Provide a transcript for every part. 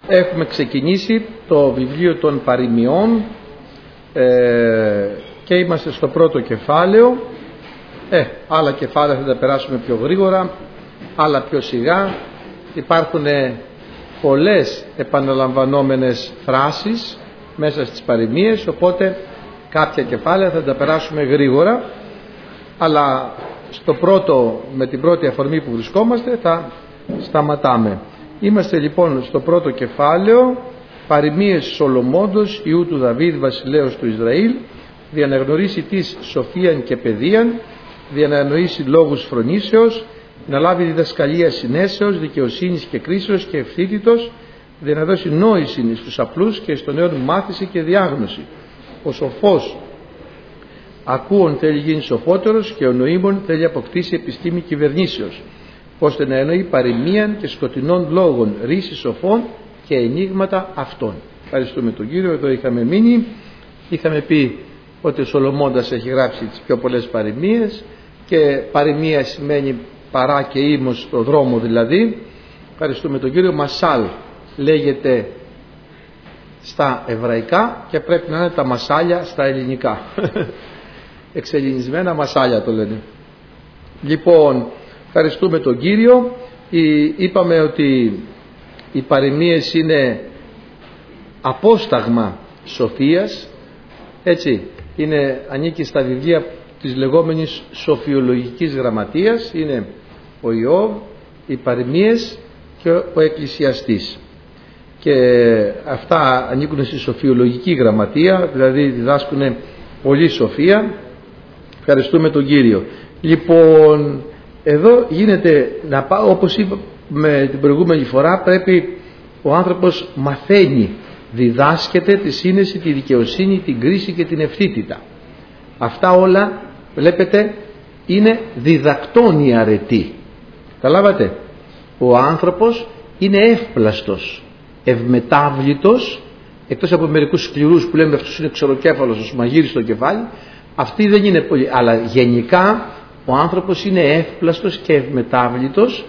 Έχουμε ξεκινήσει το βιβλίο των παροιμιών και είμαστε στο πρώτο κεφάλαιο. Άλλα κεφάλαια θα τα περάσουμε πιο γρήγορα, άλλα πιο σιγά. Υπάρχουν πολλές επαναλαμβανόμενες φράσεις μέσα στις παροιμίες, οπότε κάποια κεφάλαια θα τα περάσουμε γρήγορα, αλλά στο πρώτο, με την πρώτη αφορμή που βρισκόμαστε, θα σταματάμε. Είμαστε λοιπόν στο πρώτο κεφάλαιο, παροιμίες Σολομώντος, ιού του Δαβίδ, βασιλέως του Ισραήλ, διαναγνωρίσει της σοφίαν και παιδείαν, διαναγνωρίσει λόγους φρονήσεως, να λάβει διδασκαλία συνέσεως, δικαιοσύνης και κρίσεως και ευθύτητος, να δώσει νόηση στους απλούς και στον νέον μάθηση και διάγνωση. Ο σοφός ακούων θέλει γίνει σοφότερος και ο νοήμων θέλει αποκτήσει επιστήμη κυβερνήσεως, ώστε να εννοεί παροιμίαν και σκοτεινών λόγων, ρίση σοφών και ενίγματα αυτών. Ευχαριστούμε τον Κύριο. Εδώ είχαμε μείνει. Είχαμε πει ότι ο Σολομώντας έχει γράψει τις πιο πολλές παροιμίες και παροιμία σημαίνει παρά και ήμος στο δρόμο δηλαδή. Ευχαριστούμε τον Κύριο. Μασάλ λέγεται στα εβραϊκά και πρέπει να είναι τα μασάλια στα ελληνικά. Εξελληνισμένα μασάλια το λένε. Λοιπόν, ευχαριστούμε τον Κύριο. Είπαμε ότι οι παροιμίες είναι απόσταγμα σοφίας, έτσι, ανήκει στα βιβλία της λεγόμενης σοφιολογικής γραμματείας. Είναι ο Ιώβ, οι παροιμίες και ο Εκκλησιαστής, και αυτά ανήκουν στη σοφιολογική γραμματεία, δηλαδή διδάσκουν πολύ σοφία. Ευχαριστούμε τον Κύριο. Λοιπόν, εδώ γίνεται όπως είπαμε την προηγούμενη φορά, πρέπει ο άνθρωπος μαθαίνει, διδάσκεται τη σύνεση, τη δικαιοσύνη, την κρίση και την ευθύτητα. Αυτά όλα βλέπετε είναι διδακτώνη αρετή. Καταλάβατε, ο άνθρωπος είναι εύπλαστος, ευμετάβλητος, εκτός από μερικούς σκληρούς που λέμε αυτός είναι ξεροκέφαλος, ο μαγείρης στο κεφάλι, αυτοί δεν είναι πολύ, αλλά γενικά ο άνθρωπος είναι εύπλαστος και ευμετάβλητος,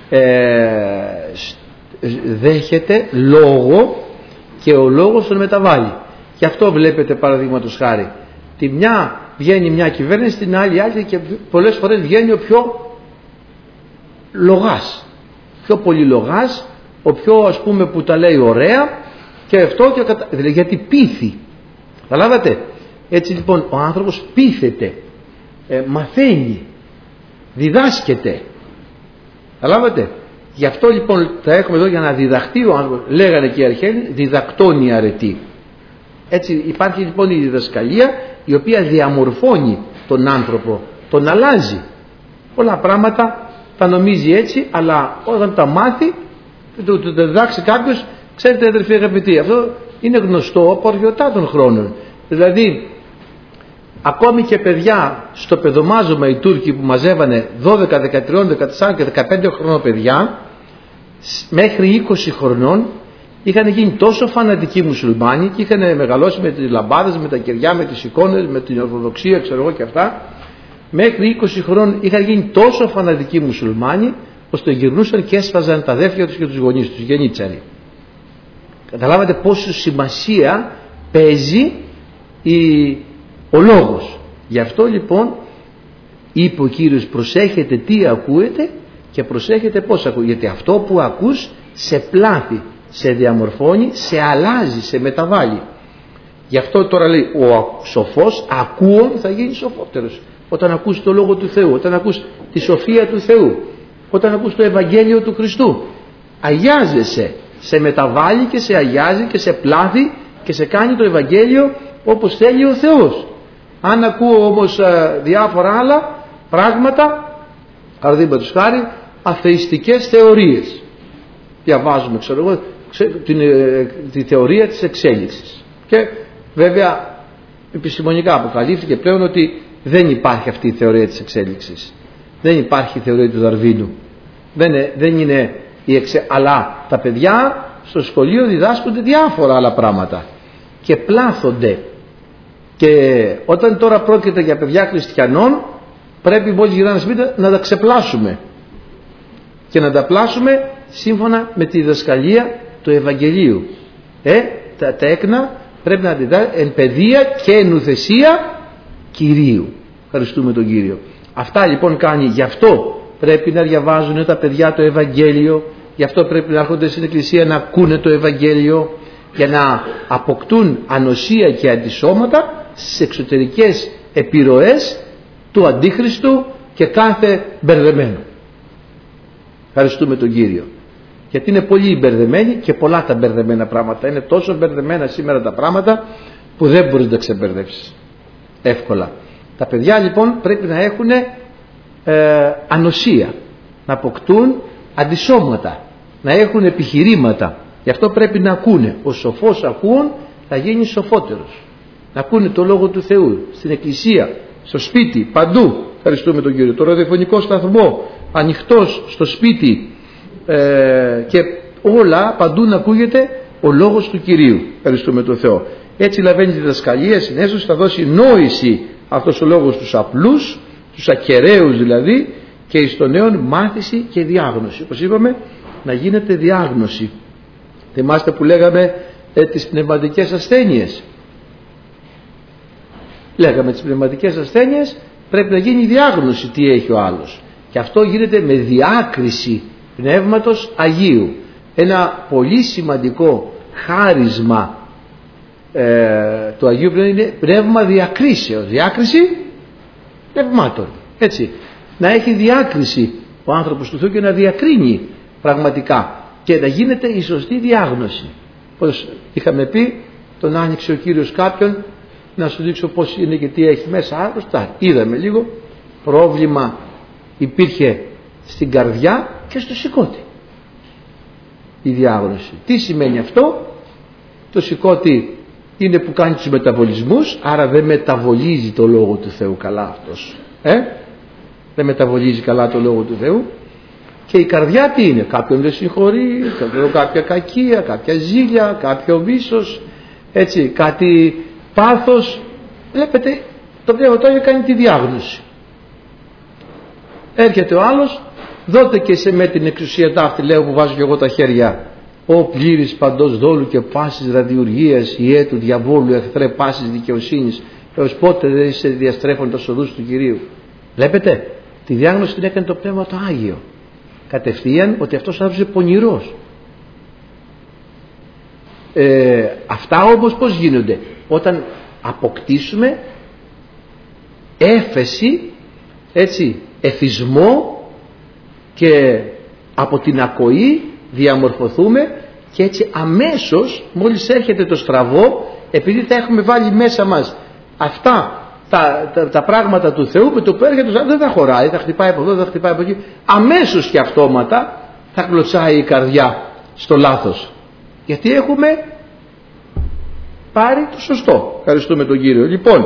δέχεται λόγο και ο λόγος τον μεταβάλλει. Και αυτό βλέπετε παραδείγματος χάρη, τη μια βγαίνει μια κυβέρνηση, την άλλη και πολλές φορές βγαίνει ο πιο λογάς, πιο πολύ λογάς, ο πιο ας πούμε που τα λέει ωραία, και αυτό δηλαδή, γιατί πείθει. Καταλάβατε, έτσι λοιπόν ο άνθρωπος πείθεται, μαθαίνει, διδάσκεται. Καταλάβατε. Γι' αυτό λοιπόν θα έχουμε εδώ για να διδαχτεί ο άνθρωπος, λέγανε και οι αρχαίοι, διδακτώνει αρετή. Έτσι υπάρχει λοιπόν η διδασκαλία, η οποία διαμορφώνει τον άνθρωπο, τον αλλάζει. Πολλά πράγματα τα νομίζει έτσι, αλλά όταν τα μάθει, το διδάξει κάποιος, ξέρετε αδερφοί αγαπητοί, αυτό είναι γνωστό από αρχαιοτά των χρόνων. Δηλαδή ακόμη και παιδιά στο παιδομάζωμα, οι Τούρκοι που μαζεύανε 12, 13, 14 και 15 χρονών παιδιά, μέχρι 20 χρονών είχαν γίνει τόσο φανατικοί μουσουλμάνοι και είχαν μεγαλώσει με τις λαμπάδες, με τα κεριά, με τις εικόνες, με την Ορθοδοξία, ξέρω εγώ και αυτά. Μέχρι 20 χρόνων είχαν γίνει τόσο φανατικοί μουσουλμάνοι, ώστε γυρνούσαν και έσφαζαν τα αδέρφια τους και τους γονείς τους, γενίτσαροι. Καταλάβατε πόσο σημασία παίζει ο λόγος. Γι' αυτό λοιπόν είπε ο Κύριος, προσέχετε τι ακούετε και προσέχετε πώς ακούτε, γιατί αυτό που ακούς σε πλάθει, σε διαμορφώνει, σε αλλάζει, σε μεταβάλλει. Γι' αυτό τώρα λέει ο σοφός ακούων θα γίνει σοφότερος. Όταν ακούς το Λόγο του Θεού, όταν ακούς τη σοφία του Θεού, όταν ακούς το Ευαγγέλιο του Χριστού, αγιάζεσαι, σε μεταβάλλει και σε αγιάζει και σε πλάθει και σε κάνει το Ευαγγέλιο όπως θέλει ο Θεός. Αν ακούω όμως διάφορα άλλα πράγματα, παραδείγματος χάρη αθεϊστικές θεωρίες, διαβάζουμε ξέρω εγώ τη θεωρία της εξέλιξης, και βέβαια επιστημονικά αποκαλύφθηκε πλέον ότι δεν υπάρχει αυτή η θεωρία της εξέλιξης, δεν υπάρχει η θεωρία του Δαρβίνου, δεν είναι αλλά τα παιδιά στο σχολείο διδάσκονται διάφορα άλλα πράγματα και πλάθονται. Και όταν τώρα πρόκειται για παιδιά χριστιανών, πρέπει μόλις γυρνάνε σπίτι να τα ξεπλάσουμε και να τα πλάσουμε σύμφωνα με τη διδασκαλία του Ευαγγελίου. Τα τέκνα πρέπει να διδά εν παιδεία και εν ουθεσία Κυρίου. Ευχαριστούμε τον Κύριο. Αυτά λοιπόν κάνει. Γι' αυτό πρέπει να διαβάζουν τα παιδιά το Ευαγγέλιο, γι' αυτό πρέπει να έρχονται στην Εκκλησία να ακούνε το Ευαγγέλιο, για να αποκτούν ανοσία και αντισώματα στις εξωτερικές επιρροές του Αντίχριστου και κάθε μπερδεμένο. Ευχαριστούμε τον Κύριο. Γιατί είναι πολύ μπερδεμένοι και πολλά τα μπερδεμένα πράγματα. Είναι τόσο μπερδεμένα σήμερα τα πράγματα που δεν μπορείς να τα ξεμπερδεύσεις εύκολα. Τα παιδιά λοιπόν πρέπει να έχουν ανοσία, να αποκτούν αντισώματα, να έχουν επιχειρήματα. Γι' αυτό πρέπει να ακούνε. Ο σοφός ακούν, θα γίνει σοφότερος. Να ακούνε το Λόγο του Θεού στην εκκλησία, στο σπίτι, παντού. Ευχαριστούμε τον Κύριο. Το ραδιοφωνικό σταθμό ανοιχτός στο σπίτι, και όλα παντού να ακούγεται ο Λόγος του Κυρίου. Ευχαριστούμε τον Θεό. Έτσι λαβαίνει τη διδασκαλία συνέσως, θα δώσει νόηση αυτός ο λόγος στους απλούς, στους ακεραίους δηλαδή, και εις των νέων μάθηση και διάγνωση. Όπως είπαμε, να γίνεται διάγνωση. Θυμάστε που λέγαμε τις πνευματικές ασθένειες. Λέγαμε τις πνευματικές ασθένειες πρέπει να γίνει διάγνωση τι έχει ο άλλος. Και αυτό γίνεται με διάκριση Πνεύματος Αγίου. Ένα πολύ σημαντικό χάρισμα του Αγίου Πνεύματος είναι πνεύμα διακρίσεως. Διάκριση πνευμάτων. Έτσι. Να έχει διάκριση ο άνθρωπος του Θεού και να διακρίνει πραγματικά και να γίνεται η σωστή διάγνωση. Όπως είχαμε πει, τον άνοιξε ο Κύριος κάποιον, να σου δείξω πώς είναι και τι έχει μέσα. Είδαμε λίγο, πρόβλημα υπήρχε στην καρδιά και στο σηκώτη. Η διάγνωση. Τι σημαίνει αυτό? Το σηκώτη είναι που κάνει τους μεταβολισμούς, άρα δεν μεταβολίζει το Λόγο του Θεού καλά αυτός. Δεν μεταβολίζει καλά το Λόγο του Θεού. Και η καρδιά τι είναι? Κάποιον δεν συγχωρεί, κάποια κακία, κάποια ζήλια, κάποιο μίσος, έτσι, κάτι πάθος. Βλέπετε, το Πνεύμα του Άγιο κάνει τη διάγνωση. Έρχεται ο άλλος, δώτε και σε με την εξουσία ταύτη, λέω, που βάζω και εγώ τα χέρια. Ο πλήρης παντός δόλου και πάσης ραδιουργίας, ιέ του διαβόλου, εχθρέ πάσης δικαιοσύνης, έως πότε δεν είσαι διαστρέφοντας οδούς του Κυρίου. Βλέπετε, τη διάγνωση την έκανε το Πνεύμα το Άγιο. Κατευθείαν ότι αυτός ο άνθρωπος είναι πονηρός. Αυτά όμως πώς γίνονται? Όταν αποκτήσουμε έφεση, έτσι, εθισμό, και από την ακοή διαμορφωθούμε, και έτσι αμέσως μόλις έρχεται το στραβό, επειδή θα έχουμε βάλει μέσα μας αυτά τα πράγματα του Θεού, με το που έρχεται δεν θα χωράει, θα χτυπάει από εδώ, θα χτυπάει από εκεί, αμέσως και αυτόματα θα κλωτσάει η καρδιά στο λάθος, γιατί έχουμε πάρει το σωστό. Ευχαριστούμε τον Κύριο. Λοιπόν,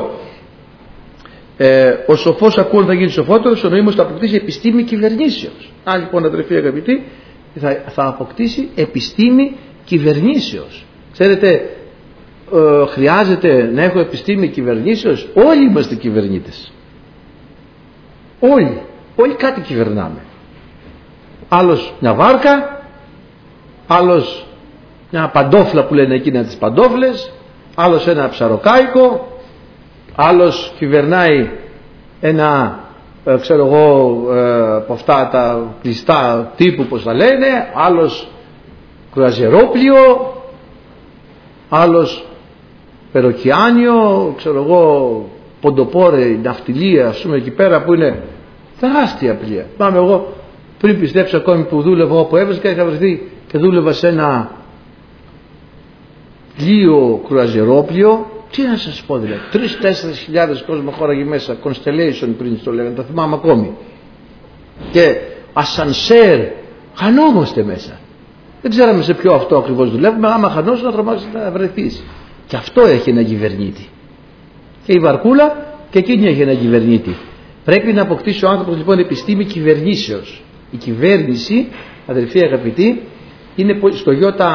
ο σοφός ακούων θα γίνει σοφότερος, ο νοήμος θα αποκτήσει επιστήμη κυβερνήσεως. Λοιπόν, αδερφοί αγαπητοί, θα αποκτήσει επιστήμη κυβερνήσεως. Ξέρετε, χρειάζεται να έχω επιστήμη κυβερνήσεως. Όλοι είμαστε κυβερνήτες. Όλοι κάτι κυβερνάμε. Άλλος μια βάρκα, άλλος μια παντόφλα που λένε εκείνα τις παντόφλες, άλλος ένα ψαροκάικο, άλλος κυβερνάει ένα ξέρω εγώ από αυτά τα κλειστά τύπου πως τα λένε, άλλος κρουαζιερόπλιο, άλλος περοκιάνιο, ξέρω εγώ ποντοπόρε, ναυτιλία, ας πούμε εκεί πέρα που είναι τεράστια πλοία. Πάμε εγώ πριν πιστέψω ακόμη που δούλευα όπου έβρισκα, είχα βρεθεί και δούλευα σε ένα πλοίο κρουαζιερόπλιο. Τι να σας πω δηλαδή, 3-4 χιλιάδες κόσμο χώραγε μέσα, Constellation πριν το λέγανε, το θυμάμαι ακόμη, και ασανσέρ, χανόμαστε μέσα, δεν ξέραμε σε ποιο αυτό ακριβώς δουλεύουμε, άμα χανώσουν να τρομάξεις να βρεθείς. Και αυτό έχει ένα κυβερνήτη, και η βαρκούλα και εκείνη έχει ένα κυβερνήτη. Πρέπει να αποκτήσει ο άνθρωπος λοιπόν επιστήμη κυβερνήσεως. Η κυβέρνηση, αδελφοί αγαπητοί, είναι στο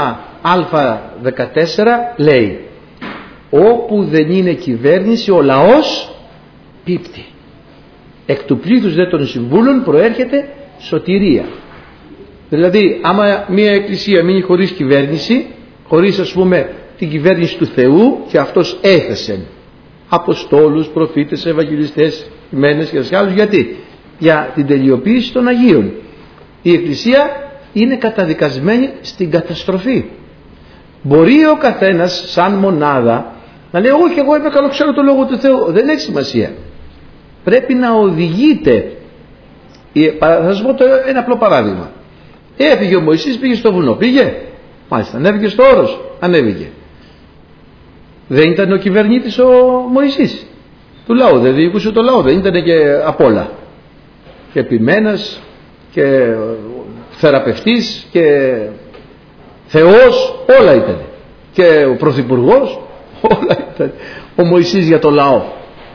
ΙΑ14 λέει, όπου δεν είναι κυβέρνηση ο λαός πίπτει. Εκ του πλήθους δε των συμβούλων προέρχεται σωτηρία. Δηλαδή άμα μια εκκλησία μείνει χωρίς κυβέρνηση, χωρίς ας πούμε την κυβέρνηση του Θεού, και αυτός έθεσε αποστόλους, προφήτες, ευαγγελιστές, ημένες και δασκάλους, γιατί? Για την τελειοποίηση των Αγίων. Η εκκλησία είναι καταδικασμένη στην καταστροφή. Μπορεί ο καθένας σαν μονάδα να λέει όχι, εγώ είμαι καλό, ξέρω το Λόγο του Θεού. Δεν έχει σημασία. Πρέπει να οδηγείτε. Θα σας πω ένα απλό παράδειγμα. Έφυγε ο Μωυσής, πήγε στο βουνό. Πήγε. Μάλιστα. Ανέβηκε στο όρος. Ανέβηκε. Δεν ήταν ο κυβερνήτης ο Μωυσής του λαού? Δεν διοικούσε το λαό? Δεν ήταν και απ' όλα? Και επιμένας και θεραπευτής και Θεός, όλα ήταν. Και ο πρωθυπουργός, όλα ήταν. Ο Μωυσής για το λαό.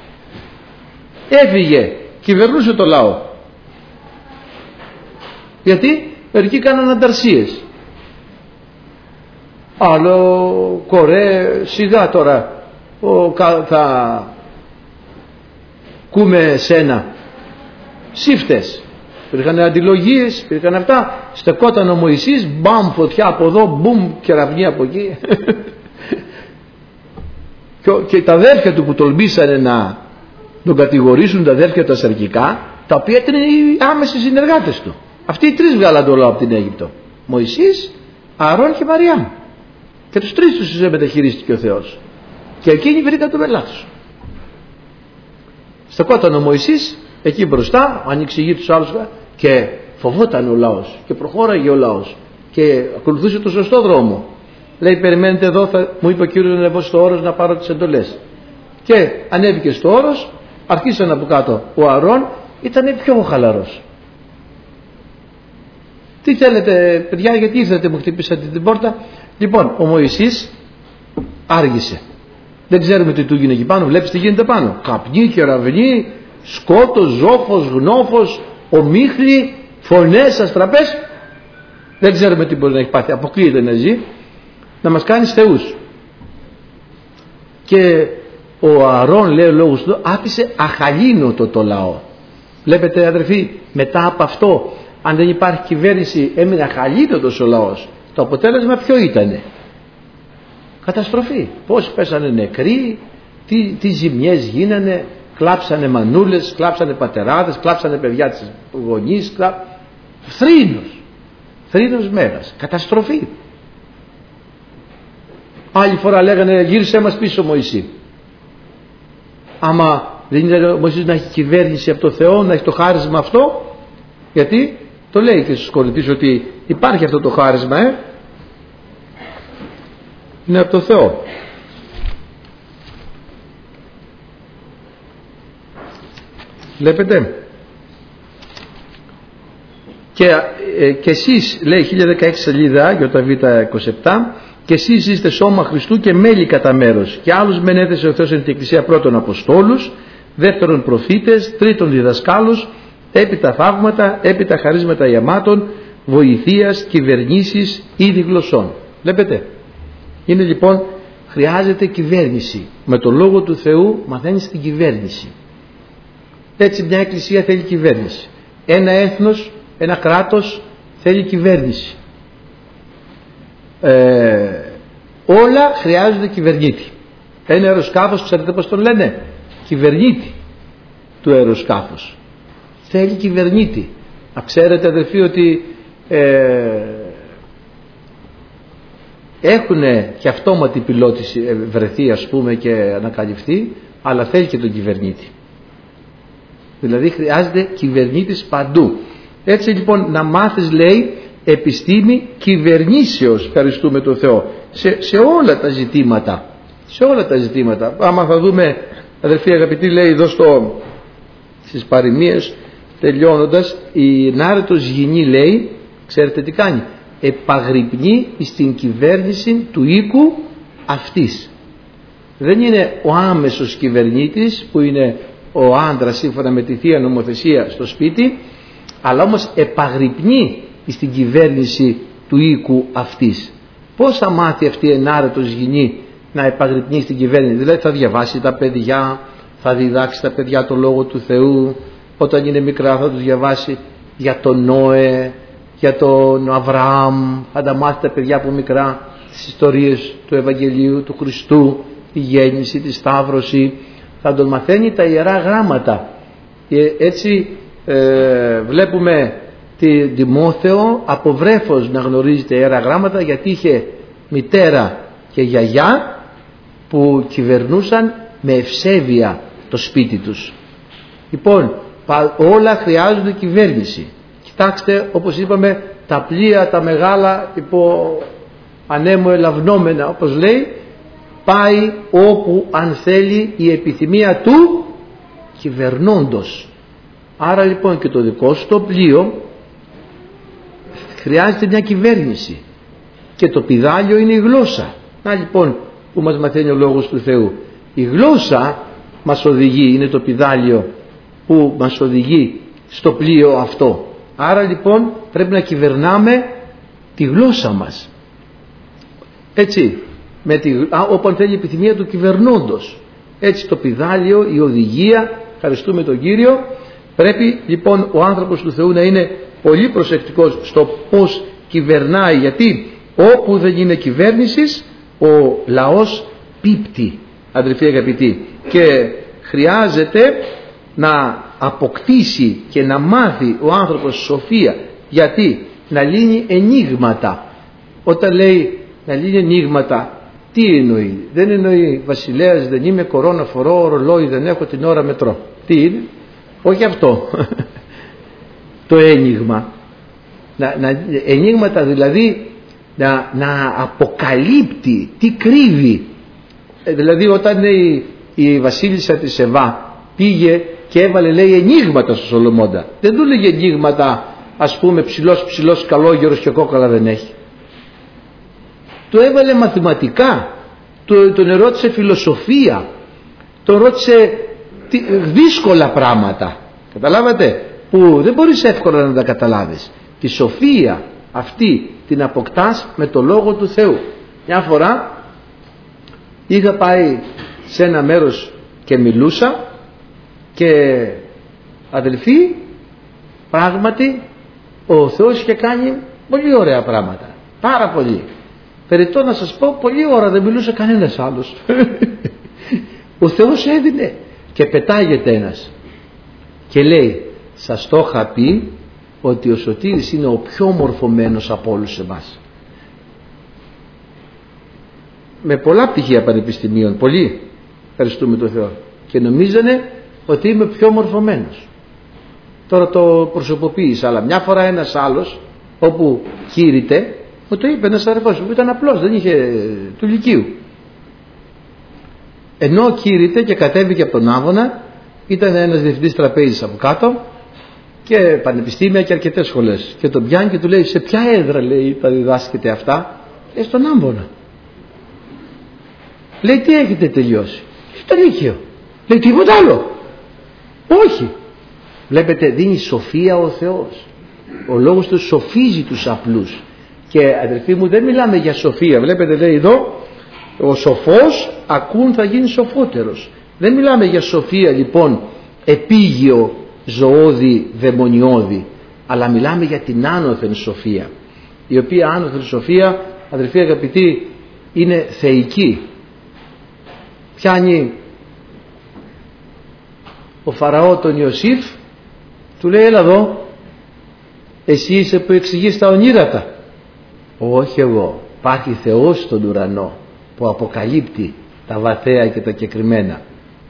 Έφυγε, κυβερνούσε το λαό. Γιατί? Μερικοί κάναν ανταρσίες. Άλλο κορέ, σιγά τώρα θα κούμε σένα. Σύφτες. Υπήρχαν αντιλογίες, υπήρχαν αυτά. Στεκόταν ο Μωυσής, μπαμ, φωτιά από εδώ, μπουμ, κεραυνή από εκεί. Και τα αδέρφια του που τολμήσανε να τον κατηγορήσουν, τα αδέρφια τα σαρκικά, τα οποία ήταν οι άμεσοι συνεργάτες του. Αυτοί οι τρεις βγάλαν το λαό από την Αίγυπτο. Μωυσής, Ααρών και Μαριάμ. Και τους τρεις τους μεταχειρίστηκε ο Θεός. Και εκείνοι βρήκαν το μελάτος. Στεκόταν ο Μωυσής εκεί μπροστά, ανοίξει η γη τους άλλους, και φοβόταν ο λαός και προχώραγε ο λαός και ακολουθούσε το σωστό δρόμο. Λέει, περιμένετε εδώ, μου είπε ο Κύριος να ανεβώ στο όρος να πάρω τις εντολές. Και ανέβηκε στο όρος, αρχίσαν από κάτω. Ο Ααρών ήταν πιο χαλαρός. Τι θέλετε παιδιά, γιατί ήρθατε, μου χτυπήσατε την πόρτα? Λοιπόν, ο Μωυσής άργησε. Δεν ξέρουμε τι του γίνει εκεί πάνω. Βλέπεις τι γίνεται πάνω? Καπνί, κεραυνή, σκότος, ζόφος, γνώφος, ομίχλη, φωνές, αστραπές. Δεν ξέρουμε τι μπορεί να έχει πάθει. Αποκλείεται να ζει. Να μας κάνει θεούς. Και ο Ααρών, λέει ο λόγος του, άφησε αχαλήνοτο το λαό. Βλέπετε αδερφοί, μετά από αυτό, αν δεν υπάρχει κυβέρνηση, έμεινε αχαλήνοτος ο λαός. Το αποτέλεσμα ποιο ήτανε? Καταστροφή. Πόσοι πέσανε νεκροί, τι ζημιές γίνανε, κλάψανε μανούλες, κλάψανε πατεράδες, κλάψανε παιδιά της γονείς, θρήνος μέρας, καταστροφή. Άλλη φορά λέγανε γύρισέ μας πίσω Μωυσή. Άμα δεν είναι ο Μωυσής να έχει κυβέρνηση από το Θεό, να έχει το χάρισμα αυτό, γιατί το λέει και στους Κορινθίους ότι υπάρχει αυτό το χάρισμα, είναι από το Θεό. Βλέπετε? Και εσείς, λέει 1016 σελίδα ΙΒ27, και εσείς είστε σώμα Χριστού και μέλη κατά μέρος, και άλλους μεν έθεσε ο Θεός εν την Εκκλησία, πρώτον αποστόλους, δεύτερον προφήτες, τρίτον διδασκάλους, έπειτα θαύματα, έπειτα χαρίσματα ιαμάτων, βοηθείας, κυβερνήσεις, είδη γλωσσών. Βλέπετε? Είναι λοιπόν, χρειάζεται κυβέρνηση. Με το Λόγο του Θεού μαθαίνεις την κυβέρνηση. Έτσι μια εκκλησία θέλει κυβέρνηση. Ένα έθνος, ένα κράτος θέλει κυβέρνηση. Όλα χρειάζονται κυβερνήτη. Ένα αεροσκάφος, ξέρετε πως τον λένε? Κυβερνήτη του αεροσκάφους. Θέλει κυβερνήτη. Ξέρετε αδερφοί ότι έχουν και αυτόματη πιλότηση βρεθεί ας πούμε και ανακαλυφθεί, αλλά θέλει και τον κυβερνήτη. Δηλαδή χρειάζεται κυβερνήτης παντού. Έτσι λοιπόν να μάθεις, λέει, επιστήμη κυβερνήσεως, ευχαριστούμε τον Θεό, σε όλα τα ζητήματα. Σε όλα τα ζητήματα. Άμα θα δούμε, αδερφοί αγαπητοί, λέει εδώ στις παροιμίες τελειώνοντας, η ενάρετος γυνή, λέει, ξέρετε τι κάνει? Επαγρυπνεί στην κυβέρνηση του οίκου αυτής. Δεν είναι ο άμεσος κυβερνήτης που είναι ο άντρας σύμφωνα με τη Θεία Νομοθεσία στο σπίτι, αλλά όμως επαγρυπνεί στην κυβέρνηση του οίκου αυτής. Πώς θα μάθει αυτή η ενάρετος γυνή να επαγρυπνεί στην κυβέρνηση? Δηλαδή θα διαβάσει τα παιδιά, θα διδάξει τα παιδιά το Λόγο του Θεού, όταν είναι μικρά θα τους διαβάσει για τον Νόε, για τον Αβραάμ, θα τα μάθετε παιδιά από μικρά, τις ιστορίες του Ευαγγελίου, του Χριστού, τη γέννηση, τη Σταύρωση, θα τον μαθαίνει τα Ιερά Γράμματα. Έτσι βλέπουμε τη Τιμόθεο από βρέφος να γνωρίζει τα Ιερά Γράμματα, γιατί είχε μητέρα και γιαγιά που κυβερνούσαν με ευσέβεια το σπίτι τους. Λοιπόν, όλα χρειάζονται κυβέρνηση. Κοιτάξτε, όπως είπαμε, τα πλοία τα μεγάλα υπό ανέμου ελαυνόμενα, όπως λέει, πάει όπου αν θέλει η επιθυμία του κυβερνώντος. Άρα λοιπόν και το δικό σου το πλοίο χρειάζεται μια κυβέρνηση, και το πηδάλιο είναι η γλώσσα. Να λοιπόν που μας μαθαίνει ο Λόγος του Θεού. Η γλώσσα μας οδηγεί, είναι το πηδάλιο που μας οδηγεί στο πλοίο αυτό. Άρα λοιπόν πρέπει να κυβερνάμε τη γλώσσα μας, έτσι, όπου αν θέλει η επιθυμία του κυβερνώντος. Έτσι το πηδάλιο, η οδηγία, ευχαριστούμε τον Κύριο. Πρέπει λοιπόν ο άνθρωπος του Θεού να είναι πολύ προσεκτικός στο πως κυβερνάει, γιατί όπου δεν είναι κυβέρνησης ο λαός πίπτει, αδελφοί αγαπητοί, και χρειάζεται να αποκτήσει και να μάθει ο άνθρωπος σοφία. Γιατί? Να λύνει ενίγματα. Όταν λέει να λύνει ενίγματα, τι εννοεί? Δεν εννοεί βασιλέας δεν είμαι, κορώνα φορώ, ρολόι δεν έχω, την ώρα μετρώ. Τι είναι? Όχι αυτό. Το ένιγμα. Ενίγματα δηλαδή να αποκαλύπτει τι κρύβει. Δηλαδή όταν η βασίλισσα της Σεβά πήγε και έβαλε, λέει, ενίγματα στο Σολομώντα, δεν του λέγε ενίγματα, ας πούμε, ψηλός καλόγερος και κόκαλα δεν έχει. Του έβαλε μαθηματικά, τον ερώτησε φιλοσοφία, τον ρώτησε δύσκολα πράγματα, καταλάβατε, που δεν μπορείς εύκολα να τα καταλάβεις. Τη σοφία αυτή την αποκτάς με το Λόγο του Θεού. Μια φορά είχα πάει σε ένα μέρος και μιλούσα, και αδελφοί, πράγματι ο Θεός είχε κάνει πολύ ωραία πράγματα, πάρα πολύ. Περιττό να σας πω, πολλή ώρα δεν μιλούσε κανένας άλλος. Ο Θεός έδινε, και πετάγεται ένας και λέει, σας το είχα πει ότι ο Σωτήρης είναι ο πιο μορφωμένος από όλους εμάς. Με πολλά πτυχία πανεπιστημίων, πολύ, ευχαριστούμε τον Θεό, και νομίζανε ότι είμαι πιο μορφωμένος. Τώρα το προσωποποίησα, αλλά μια φορά ένας άλλος, όπου κήρυτε, μου το είπε ένας αδερφός που ήταν απλός, δεν είχε του λυκείου. Ενώ κήρυτε και κατέβηκε από τον Άβωνα, ήταν ένας διευθυντής τραπέζης από κάτω και πανεπιστήμια και αρκετές σχολές, και τον πιάνει και του λέει, σε ποια έδρα, λέει, τα διδάσκετε αυτά? Λέει, στον Άμβονα. Λέει, τι έχετε τελειώσει? Στο Λύκειο. Λέει, τίποτα άλλο? Όχι. Βλέπετε, δίνει σοφία ο Θεός. Ο λόγος του σοφίζει τους απλούς. Και αδελφοί μου, δεν μιλάμε για σοφία. Βλέπετε, λέει εδώ, ο σοφός ακούν θα γίνει σοφότερος. Δεν μιλάμε για σοφία λοιπόν επίγειο, ζωώδη, δαιμονιώδη, αλλά μιλάμε για την άνωθεν σοφία, η οποία άνωθεν σοφία, αδελφοί αγαπητοί, είναι θεϊκή. Πιάνει ο Φαραώ τον Ιωσήφ, του λέει, έλα εδώ, εσύ είσαι που εξηγείς τα ονείρατα? Όχι εγώ, υπάρχει Θεός στον ουρανό που αποκαλύπτει τα βαθαία και τα κεκριμένα.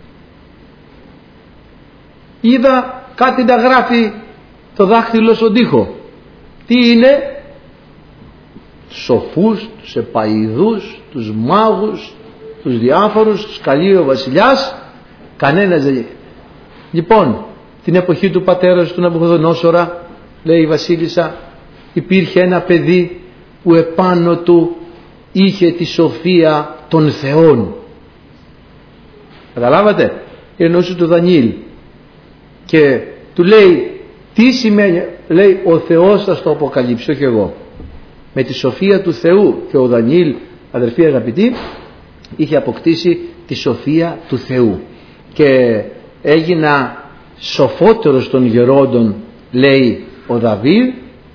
Είδα κάτι να γράφει το δάχτυλο στον τοίχο. Τι είναι? Τους σοφούς, τους επαηδούς, τους μάγους, τους διάφορους, τους καλεί ο βασιλιάς, κανένας δεν. Λοιπόν, την εποχή του πατέρα του Ναβουχοδονόσορα, λέει η βασίλισσα, υπήρχε ένα παιδί που επάνω του είχε τη σοφία των θεών. Καταλάβατε? Εννοούσε του Δανιήλ και του λέει, τι σημαίνει? Λέει, ο Θεός θα στο αποκαλύψει, όχι εγώ. Με τη σοφία του Θεού. Και ο Δανιήλ, αδερφοί αγαπητοί, είχε αποκτήσει τη σοφία του Θεού και έγινα σοφότερος των γερόντων, λέει ο Δαβίδ,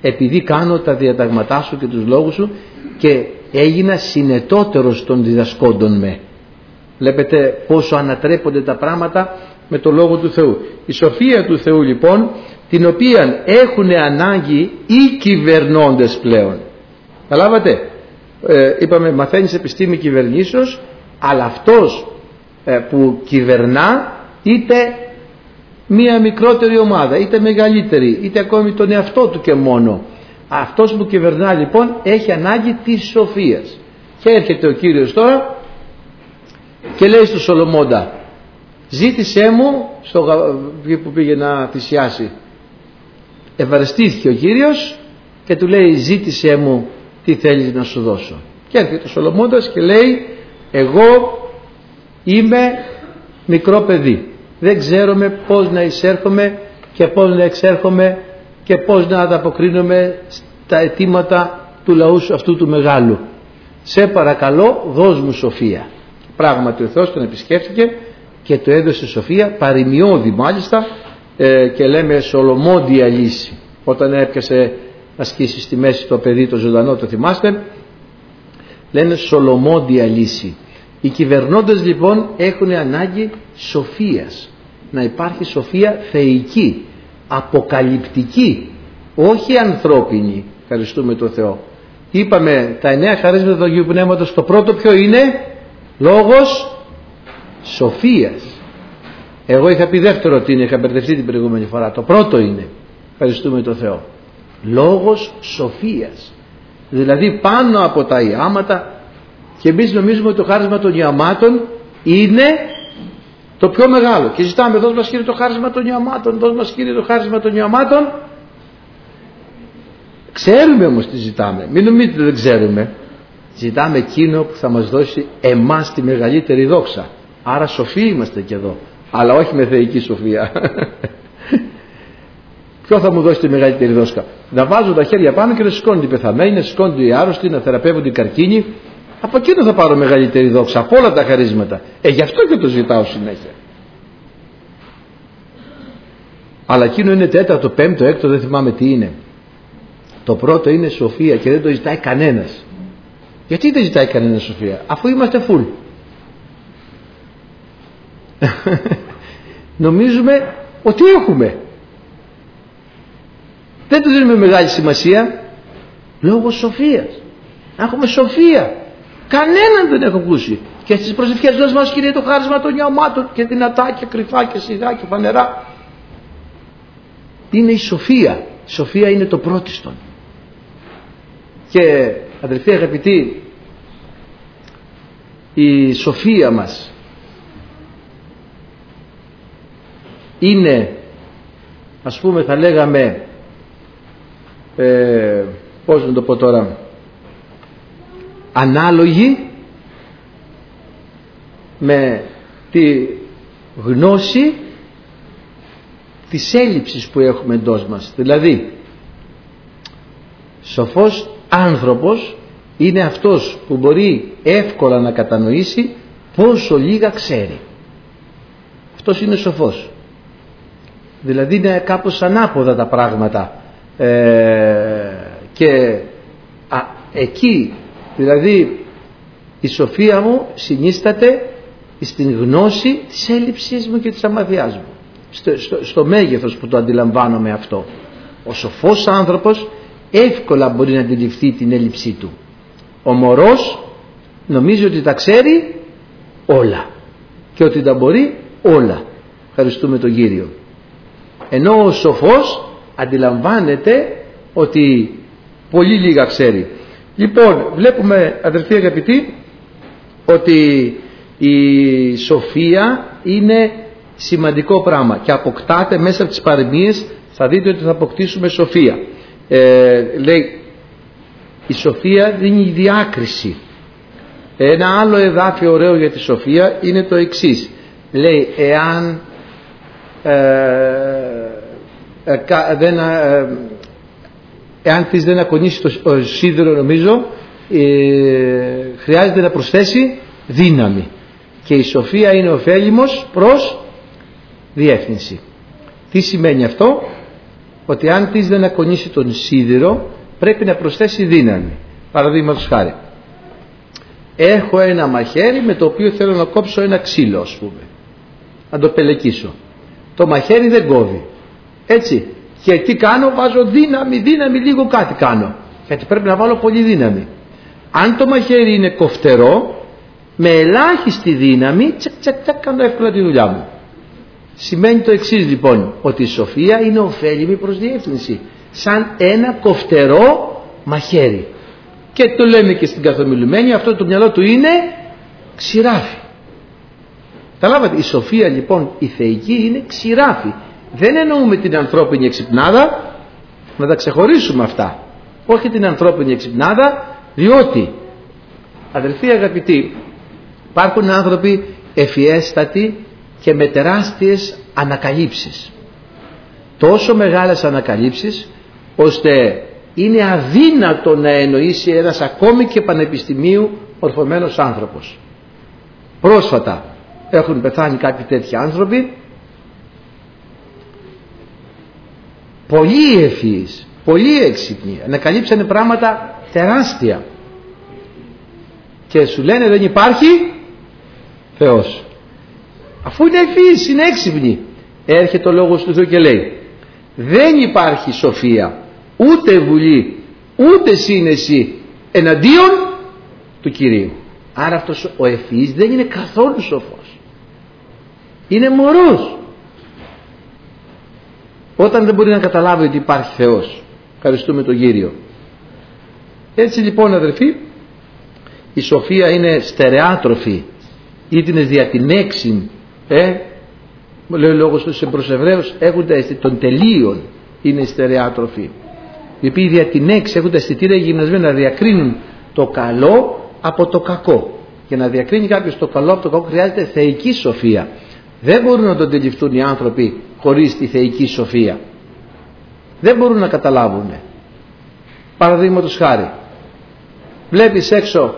επειδή κάνω τα διαταγματά σου και τους λόγους σου και έγινα συνετότερος των διδασκόντων με. Βλέπετε πόσο ανατρέπονται τα πράγματα με το Λόγο του Θεού. Η σοφία του Θεού λοιπόν, την οποία έχουν ανάγκη οι κυβερνώντες πλέον. Καταλάβατε, είπαμε μαθαίνεις επιστήμη κυβερνήσεως, αλλά αυτός που κυβερνά είτε μία μικρότερη ομάδα, είτε μεγαλύτερη, είτε ακόμη τον εαυτό του και μόνο, αυτός που κυβερνά λοιπόν έχει ανάγκη της σοφίας. Και έρχεται ο Κύριος τώρα και λέει στο Σολομώντα, ζήτησέ μου, που πήγε να θυσιάσει, ευαρεστήθηκε ο Κύριος και του λέει, ζήτησέ μου τι θέλεις να σου δώσω. Και έρχεται ο Σολομώντας και λέει, εγώ είμαι μικρό παιδί, δεν ξέρουμε πώς να εισέρχομαι και πώς να εξέρχομαι και πώς να ανταποκρίνομαι στα αιτήματα του λαού αυτού του μεγάλου. Σε παρακαλώ δώσ' μου σοφία. Πράγματι ο Θεός τον επισκέφθηκε και του έδωσε σοφία, παρημιώδη μάλιστα, και λέμε σολομόντια λύση. Όταν έπιασε να σκίσει στη μέση το παιδί το ζωντανό, το θυμάστε, λένε σολομόντια λύση. Οι κυβερνώντες λοιπόν έχουν ανάγκη σοφίας, να υπάρχει σοφία θεϊκή, αποκαλυπτική, όχι ανθρώπινη. Ευχαριστούμε τον Θεό. Είπαμε τα 9 χαρίσματα του Αγίου Πνεύματος, το πρώτο ποιο είναι? Λόγος σοφίας. Εγώ είχα πει δεύτερο ότι είναι, είχα μπερδευτεί την προηγούμενη φορά. Το πρώτο είναι, ευχαριστούμε τον Θεό, λόγος σοφίας. Δηλαδή πάνω από τα ιάματα, και εμείς νομίζουμε ότι το χάρισμα των ιαμάτων είναι το πιο μεγάλο και ζητάμε, δώσ' μας Κύριε το χάρισμα των ιαμάτων, δώσ' μας Κύριε το χάρισμα των ιαμάτων. Ξέρουμε όμως τι ζητάμε, μην νομίζετε ότι δεν ξέρουμε. Ζητάμε εκείνο που θα μας δώσει εμάς τη μεγαλύτερη δόξα. Άρα σοφοί είμαστε και εδώ, αλλά όχι με θεϊκή σοφία. Ποιο θα μου δώσει τη μεγαλύτερη δόξα? Να βάζω τα χέρια πάνω και να σηκώνονται οι πεθαμένοι, να σηκώνονται οι άρρωστοι, να θεραπεύονται οι καρκίνοι. Από εκείνο θα πάρω μεγαλύτερη δόξα, από όλα τα χαρίσματα. Γι' αυτό και το ζητάω συνέχεια. Αλλά εκείνο είναι τέταρτο, πέμπτο, έκτο, δεν θυμάμαι τι είναι. Το πρώτο είναι σοφία και δεν το ζητάει κανένας. Γιατί δεν ζητάει κανένας σοφία? Αφού είμαστε φουλ. Νομίζουμε ότι έχουμε. Δεν του δίνουμε μεγάλη σημασία. Λόγω σοφίας. Να έχουμε σοφία. Κανέναν δεν έχω ακούσει. Και στις προσευχές δώσ' μας Κύριε το χάρισμα των ιαμάτων, και δυνατά και κρυφά και σιγά και φανερά. Είναι η σοφία. Η σοφία είναι το πρώτιστον. Και αδελφοί αγαπητοί, η σοφία μας είναι, ας πούμε θα λέγαμε, πώς να το πω τώρα, ανάλογη με τη γνώση της έλλειψης που έχουμε εντός μας. Δηλαδή σοφός άνθρωπος είναι αυτός που μπορεί εύκολα να κατανοήσει πόσο λίγα ξέρει. Αυτός είναι σοφός. Δηλαδή είναι κάπως ανάποδα τα πράγματα, και εκεί δηλαδή η σοφία μου συνίσταται στην γνώση της έλλειψής μου και της αμαθιάς μου, στο μέγεθος που το αντιλαμβάνομαι αυτό. Ο σοφός άνθρωπος εύκολα μπορεί να αντιληφθεί την έλλειψή του. Ο μωρός νομίζει ότι τα ξέρει όλα και ότι τα μπορεί όλα. Ευχαριστούμε τον Κύριο. Ενώ ο σοφός αντιλαμβάνεται ότι πολύ λίγα ξέρει. Λοιπόν, βλέπουμε αδερφοί αγαπητοί ότι η σοφία είναι σημαντικό πράγμα και αποκτάται μέσα από τις παροιμίες. Θα δείτε ότι θα αποκτήσουμε σοφία. Λέει, η σοφία δίνει διάκριση. Ένα άλλο εδάφιο ωραίο για τη σοφία είναι το εξής. Λέει, εάν της δεν ακονίσει το σίδερο, νομίζω, χρειάζεται να προσθέσει δύναμη. Και η σοφία είναι ωφέλιμος προς διεύθυνση. Τι σημαίνει αυτό? ότι αν της δεν ακονίσει τον σίδηρο πρέπει να προσθέσει δύναμη. Παραδείγματος χάρη, έχω ένα μαχαίρι με το οποίο θέλω να κόψω ένα ξύλο, ας πούμε, να το πελεκίσω. Το μαχαίρι δεν κόβει, έτσι, και τι κάνω? Βάζω δύναμη, λίγο κάτι κάνω, γιατί πρέπει να βάλω πολύ δύναμη. Αν το μαχαίρι είναι κοφτερό, με ελάχιστη δύναμη τσακ κάνω εύκολα τη δουλειά μου. Σημαίνει το εξής λοιπόν, ότι η σοφία είναι ωφέλιμη προς διεύθυνση, σαν ένα κοφτερό μαχαίρι. Και το λέμε και στην καθομιλουμένη, αυτό το μυαλό του είναι ξηράφι. Καταλάβατε, η σοφία λοιπόν η θεϊκή είναι ξηράφι. Δεν εννοούμε την ανθρώπινη εξυπνάδα, να τα ξεχωρίσουμε αυτά. Όχι την ανθρώπινη εξυπνάδα, διότι, αδελφοί αγαπητοί, υπάρχουν άνθρωποι ευφιέστατοι και με τεράστιες ανακαλύψεις. Τόσο μεγάλες ανακαλύψεις, ώστε είναι αδύνατο να εννοήσει ένας ακόμη και πανεπιστημίου μορφωμένος άνθρωπος. Πρόσφατα έχουν πεθάνει κάποιοι τέτοιοι άνθρωποι, πολύ ευφυείς, πολύ έξυπνοι, ανακαλύψανε πράγματα τεράστια και σου λένε δεν υπάρχει Θεός. Αφού είναι ευφυείς, είναι έξυπνοι, έρχεται ο λόγος του Θεού και λέει δεν υπάρχει σοφία, ούτε βουλή, ούτε σύνεση εναντίον του Κυρίου. Άρα αυτός ο ευφυής δεν είναι καθόλου σοφός, είναι μωρός όταν δεν μπορεί να καταλάβει ότι υπάρχει Θεός. Ευχαριστούμε τον Κύριο. Έτσι λοιπόν αδερφοί, η σοφία είναι στερεάτροφη, ήτινες δια την έξιν, λέει ο λόγος τους προς Εβραίους, έχουν τα των τελείων, είναι στερεάτροφη, οι οποίοι δια την έξι έχουν τα αισθητήρια γυμνασμένα να διακρίνουν το καλό από το κακό. Για να διακρίνει κάποιος το καλό από το κακό χρειάζεται θεϊκή σοφία. Δεν μπορούν να το αντιληφθούν οι άνθρωποι χωρίς τη θεϊκή σοφία. Δεν μπορούν να καταλάβουν. Παραδείγματος χάρη, βλέπεις έξω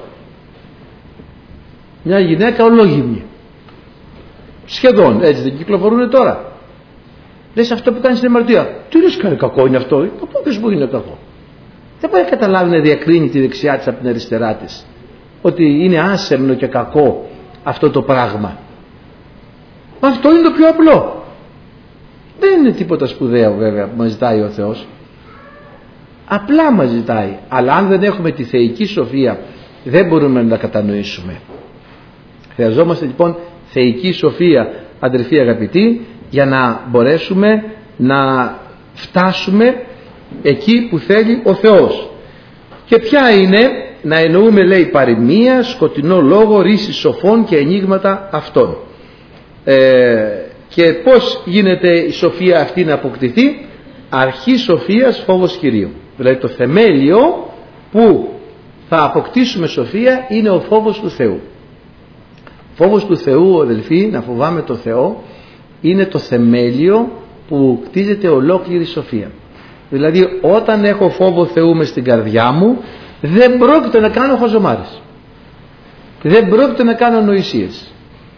μια γυναίκα ολόγυμνη, σχεδόν έτσι δεν κυκλοφορούν τώρα. Λες αυτό που κάνει στην αμαρτία, τι λες κάνει κακό είναι αυτό? Ποιος μου είναι κακό? Δεν μπορεί να καταλάβει να διακρίνει τη δεξιά της από την αριστερά της, ότι είναι άσεμνο και κακό αυτό το πράγμα. Αυτό είναι το πιο απλό. Δεν είναι τίποτα σπουδαίο βέβαια που μας ζητάει ο Θεός, απλά μας ζητάει, αλλά αν δεν έχουμε τη θεϊκή σοφία δεν μπορούμε να τα κατανοήσουμε. Χρειαζόμαστε λοιπόν θεϊκή σοφία, αδελφοί αγαπητοί, για να μπορέσουμε να φτάσουμε εκεί που θέλει ο Θεός. Και ποια είναι? Να εννοούμε, λέει, παροιμία, σκοτεινό λόγο, ρίση σοφών και ενίγματα αυτών. Και πώς γίνεται η σοφία αυτή να αποκτηθεί? Αρχή σοφίας φόβος Κυρίου. Δηλαδή το θεμέλιο που θα αποκτήσουμε σοφία είναι ο φόβος του Θεού. Φόβος του Θεού, αδελφοί, να φοβάμαι το Θεό, είναι το θεμέλιο που κτίζεται ολόκληρη σοφία. Δηλαδή όταν έχω φόβο Θεού μες στην καρδιά μου, δεν πρόκειται να κάνω χαζομάρες, δεν πρόκειται να κάνω νοησίες.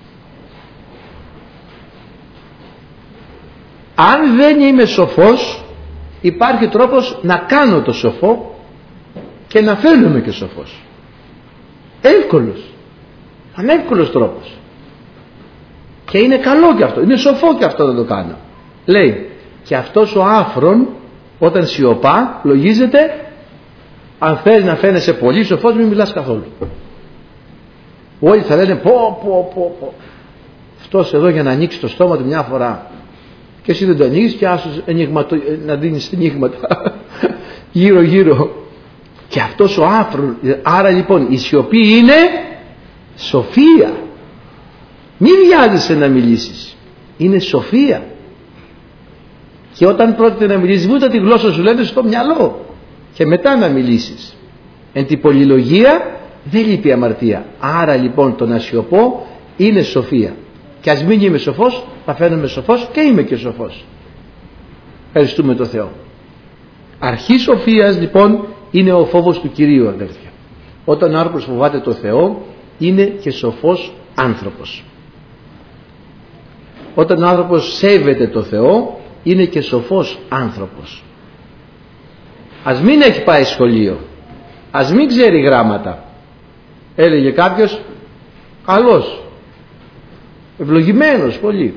Αν δεν είμαι σοφός, υπάρχει τρόπος να κάνω το σοφό και να φαίνομαι και σοφός. Εύκολος, ανεύκολος τρόπος. Και είναι καλό και αυτό, είναι σοφό και αυτό να το κάνω. Λέει, και αυτός ο άφρον όταν σιωπά λογίζεται, αν θες να φαίνεσαι πολύ σοφός μην μιλάς καθόλου. Όλοι θα λένε πω αυτός εδώ για να ανοίξει το στόμα του μια φορά, και εσύ δεν το ανοίγεις και άσως να δίνεις ενίγματα γύρω γύρω. Και αυτός ο άφρον, άρα λοιπόν η σιωπή είναι σοφία. Μην βιάζεσαι να μιλήσεις, είναι σοφία. Και όταν πρόκειται να μιλήσεις, ούτε τη γλώσσα σου λένε στο μυαλό και μετά να μιλήσεις. Εν την πολυλογία δεν λείπει αμαρτία. Άρα λοιπόν το να σιωπώ είναι σοφία. Και ας μην είμαι σοφός, θα φαίνομαι σοφός και είμαι και σοφός. Ευχαριστούμε το Θεό. Αρχή σοφίας λοιπόν είναι ο φόβος του Κυρίου, αδέρφια. Όταν ο άνθρωπος φοβάται το Θεό, είναι και σοφός άνθρωπος. Όταν ο άνθρωπος σέβεται το Θεό, είναι και σοφός άνθρωπος. Ας μην έχει πάει σχολείο, ας μην ξέρει γράμματα. Έλεγε κάποιος, καλός, ευλογημένος πολύ.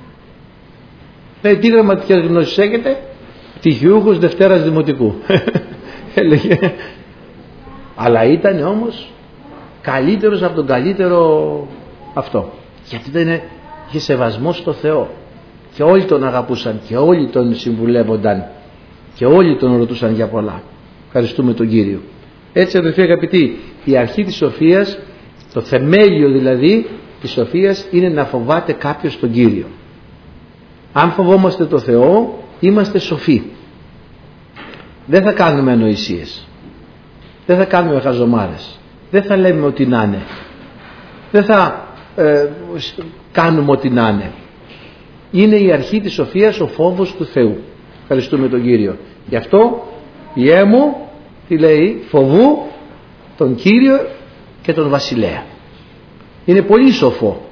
Τι γραμματικές γνώσεις έχετε? Πτυχιούχος Δευτέρας Δημοτικού. Έλεγε. Αλλά ήταν όμως καλύτερος από τον καλύτερο αυτό. Γιατί είχε σεβασμό στο Θεό. Και όλοι τον αγαπούσαν και όλοι τον συμβουλεύονταν και όλοι τον ρωτούσαν για πολλά. Ευχαριστούμε τον Κύριο. Έτσι, αδελφοί αγαπητοί, η αρχή της σοφίας, το θεμέλιο δηλαδή της σοφίας, είναι να φοβάται κάποιος τον Κύριο. Αν φοβόμαστε το Θεό, είμαστε σοφοί. Δεν θα κάνουμε ανοησίες, δεν θα κάνουμε χαζομάρες, δεν θα λέμε ό,τι να είναι, δεν θα κάνουμε ό,τι να είναι. Είναι η αρχή της σοφίας ο φόβος του Θεού. Ευχαριστούμε τον Κύριο. Γι' αυτό Υιέ μου, τι λέει, φοβού τον Κύριο και τον Βασιλέα. Είναι πολύ σοφό.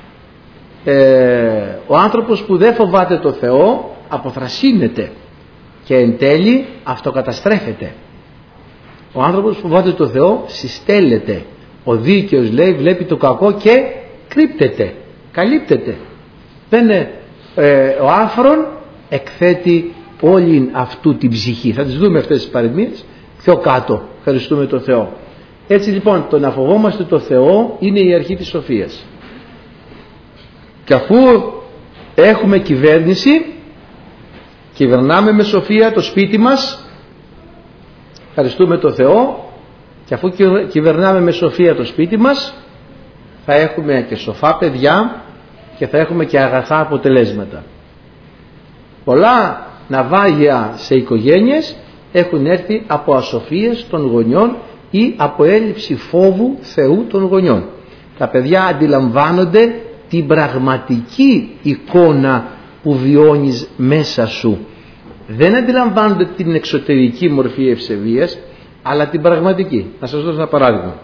Ο άνθρωπος που δεν φοβάται το Θεό αποθρασύνεται και εν τέλει αυτοκαταστρέφεται. Ο άνθρωπος που φοβάται το Θεό συστέλλεται. Ο δίκαιος, λέει, βλέπει το κακό και κρύπτεται, καλύπτεται. Δεν είναι, ο άφρον εκθέτει όλη αυτού την ψυχή. Θα τις δούμε αυτές τις παροιμίες πιο κάτω. Ευχαριστούμε τον Θεό. Έτσι λοιπόν, το να φοβόμαστε το Θεό είναι η αρχή της σοφίας. Και αφού έχουμε κυβέρνηση, κυβερνάμε με σοφία το σπίτι μας, ευχαριστούμε τον Θεό, και αφού κυβερνάμε με σοφία το σπίτι μας, θα έχουμε και σοφά παιδιά και θα έχουμε και αγαθά αποτελέσματα. Πολλά ναυάγια σε οικογένειες έχουν έρθει από ασοφίες των γονιών ή από έλλειψη φόβου Θεού των γονιών. Τα παιδιά αντιλαμβάνονται την πραγματική εικόνα που βιώνεις μέσα σου. Δεν αντιλαμβάνονται την εξωτερική μορφή ευσεβίας, αλλά την πραγματική. Να σας δώσω ένα παράδειγμα.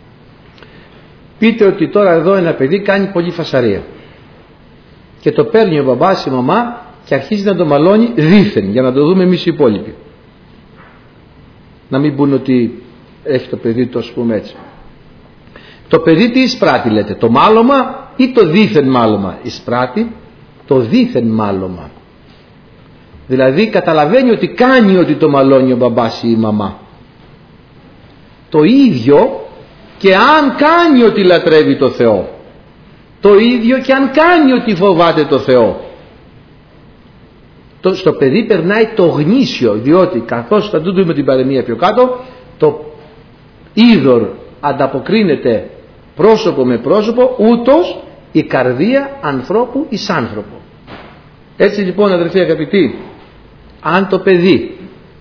Πείτε ότι τώρα εδώ ένα παιδί κάνει πολύ φασαρία και το παίρνει ο μπαμπάς, η μαμά και αρχίζει να το μαλώνει δήθεν, για να το δούμε εμείς οι υπόλοιποι. Να μην πούν ότι έχει το παιδί το, ας πούμε έτσι. Το παιδί τι εισπράττει, λέτε, το μάλωμα ή το δήθεν μάλωμα? Εισπράττει το δήθεν μάλωμα. Δηλαδή καταλαβαίνει ότι κάνει ότι το μαλώνει ο μπαμπάς ή η μαμά. Το ίδιο και αν κάνει ότι λατρεύει το Θεό. Το ίδιο και αν κάνει ότι φοβάται το Θεό. Στο παιδί περνάει το γνήσιο, διότι καθώς θα το δούμε την παροιμία πιο κάτω, το είδωρ ανταποκρίνεται πρόσωπο με πρόσωπο, ούτως η καρδία ανθρώπου εις άνθρωπο. Έτσι λοιπόν, αδελφοί αγαπητοί, αν το παιδί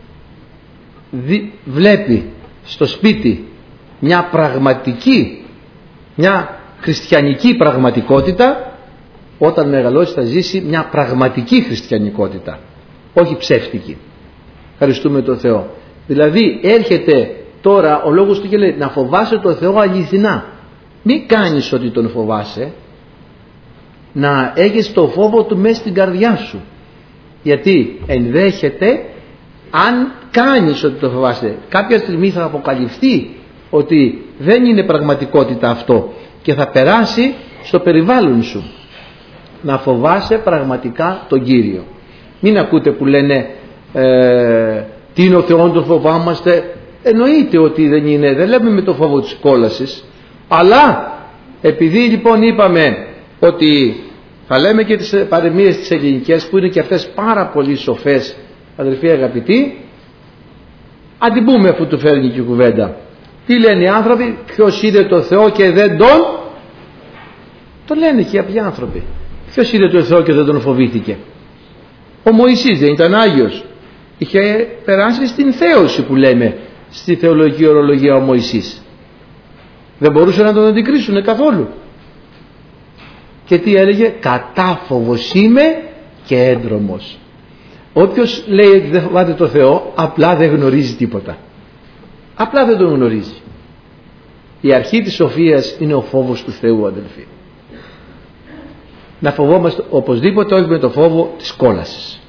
βλέπει στο σπίτι μια πραγματική, μια χριστιανική πραγματικότητα, όταν μεγαλώσει θα ζήσει μια πραγματική χριστιανικότητα, όχι ψεύτικη. Ευχαριστούμε τον Θεό. Δηλαδή έρχεται τώρα ο λόγος του και λέει να φοβάσαι τον Θεό αληθινά. Μην κάνεις ότι τον φοβάσαι, να έχεις το φόβο του μέσα στην καρδιά σου. Γιατί ενδέχεται, αν κάνεις ότι το φοβάσαι, κάποια στιγμή θα αποκαλυφθεί ότι δεν είναι πραγματικότητα αυτό και θα περάσει στο περιβάλλον σου. Να φοβάσαι πραγματικά τον Κύριο. Μην ακούτε που λένε τι είναι ο Θεός, τον φοβάμαστε. Εννοείται ότι δεν είναι, δεν λέμε με το φόβο της κόλασης, αλλά επειδή λοιπόν είπαμε ότι θα λέμε και τις παροιμίες τις ελληνικές που είναι και αυτές πάρα πολύ σοφές, αδελφοί αγαπητοί, αν την πούμε αφού του φέρνει και η κουβέντα. Τι λένε οι άνθρωποι? Ποιος είδε το Θεό και δεν τον? Το λένε και οι απλοί άνθρωποι. Ποιος είδε το Θεό και δεν τον φοβήθηκε? Ο Μωυσής δεν ήταν Άγιος? Είχε περάσει στην θέωση που λέμε στη θεολογική ορολογία ο Μωυσής. Δεν μπορούσε να τον αντικρίσουν καθόλου. Και τι έλεγε? Κατάφοβος είμαι και έντρομος. Όποιος λέει ότι δεν φοβάται το Θεό, απλά δεν γνωρίζει τίποτα. Απλά δεν τον γνωρίζει. Η αρχή της σοφίας είναι ο φόβος του Θεού, αδελφοί. Να φοβόμαστε οπωσδήποτε, όχι με το φόβο της κόλασης.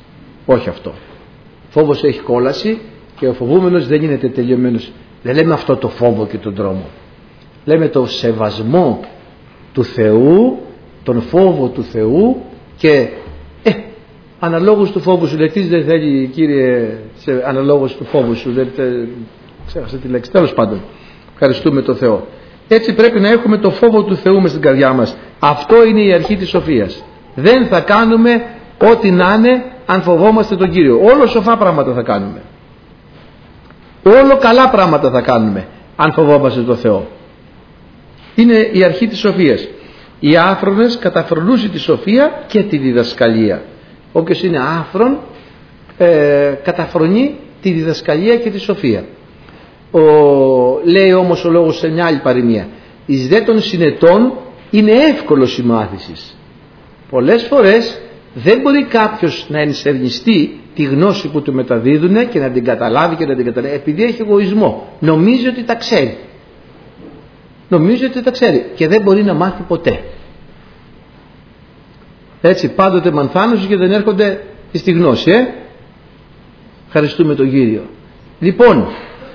Όχι αυτό. Φόβος έχει κόλαση και ο φοβούμενος δεν γίνεται τελειωμένος. Δεν λέμε αυτό το φόβο και τον τρόμο. Λέμε το σεβασμό του Θεού, τον φόβο του Θεού και αναλόγως του φόβου σου. Λεκτής δεν θέλει, κύριε, αναλόγως του φόβου σου. Ξέχασα τη λέξη. Τέλος πάντων, ευχαριστούμε τον Θεό. Έτσι πρέπει να έχουμε το φόβο του Θεού μες στην καρδιά μας. Αυτό είναι η αρχή της σοφίας. Δεν θα κάνουμε ό,τι να είναι αν φοβόμαστε τον Κύριο. Όλο σοφά πράγματα θα κάνουμε. Όλο καλά πράγματα θα κάνουμε αν φοβόμαστε τον Θεό. Είναι η αρχή της σοφίας. Οι άφρονες καταφρονούσαν τη σοφία και τη διδασκαλία. Όποιος είναι άφρον καταφρονεί τη διδασκαλία και τη σοφία. Λέει όμως ο λόγος σε μια άλλη παροιμία, εις δε των συνετών είναι εύκολος η μάθησης. Πολλές φορές δεν μπορεί κάποιος να ενστερνιστεί τη γνώση που του μεταδίδουν και να την καταλάβει και να την καταλάβει, επειδή έχει εγωισμό. Νομίζει ότι τα ξέρει. Νομίζει ότι τα ξέρει και δεν μπορεί να μάθει ποτέ. Έτσι πάντοτε μανθάνωσες και δεν έρχονται στη γνώση. Ευχαριστούμε τον Κύριο. Λοιπόν,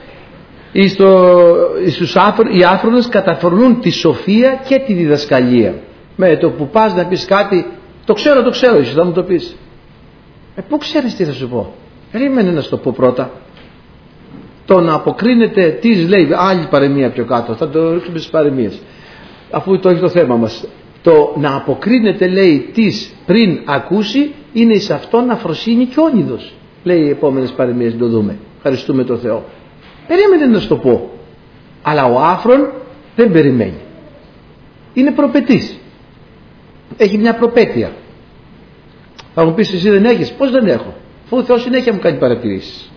οι άφρονες καταφρονούν τη σοφία και τη διδασκαλία. Με το που πας να πεις κάτι, το ξέρω, εσύ θα μου το πεις. Πού ξέρεις τι θα σου πω? Περίμενε να σου το πω πρώτα. Το να αποκρίνεται τι λέει, άλλη παροιμία πιο κάτω, θα το ρίξουμε στις παροιμίες, αφού το έχει το θέμα μας. Το να αποκρίνεται, λέει, τις πριν ακούσει, είναι εις αυτόν αφροσύνη και όνειδος. Λέει οι επόμενες παροιμίες, να το δούμε. Ευχαριστούμε τον Θεό. Περίμενε να σου το πω. Αλλά ο άφρον δεν περιμένει. Είναι προπετής. Έχει μια προπέτεια. Θα μου πεις εσύ δεν έχεις? Πώς δεν έχω? Αφού ο Θεός συνέχεια μου κάνει παρατηρήσεις.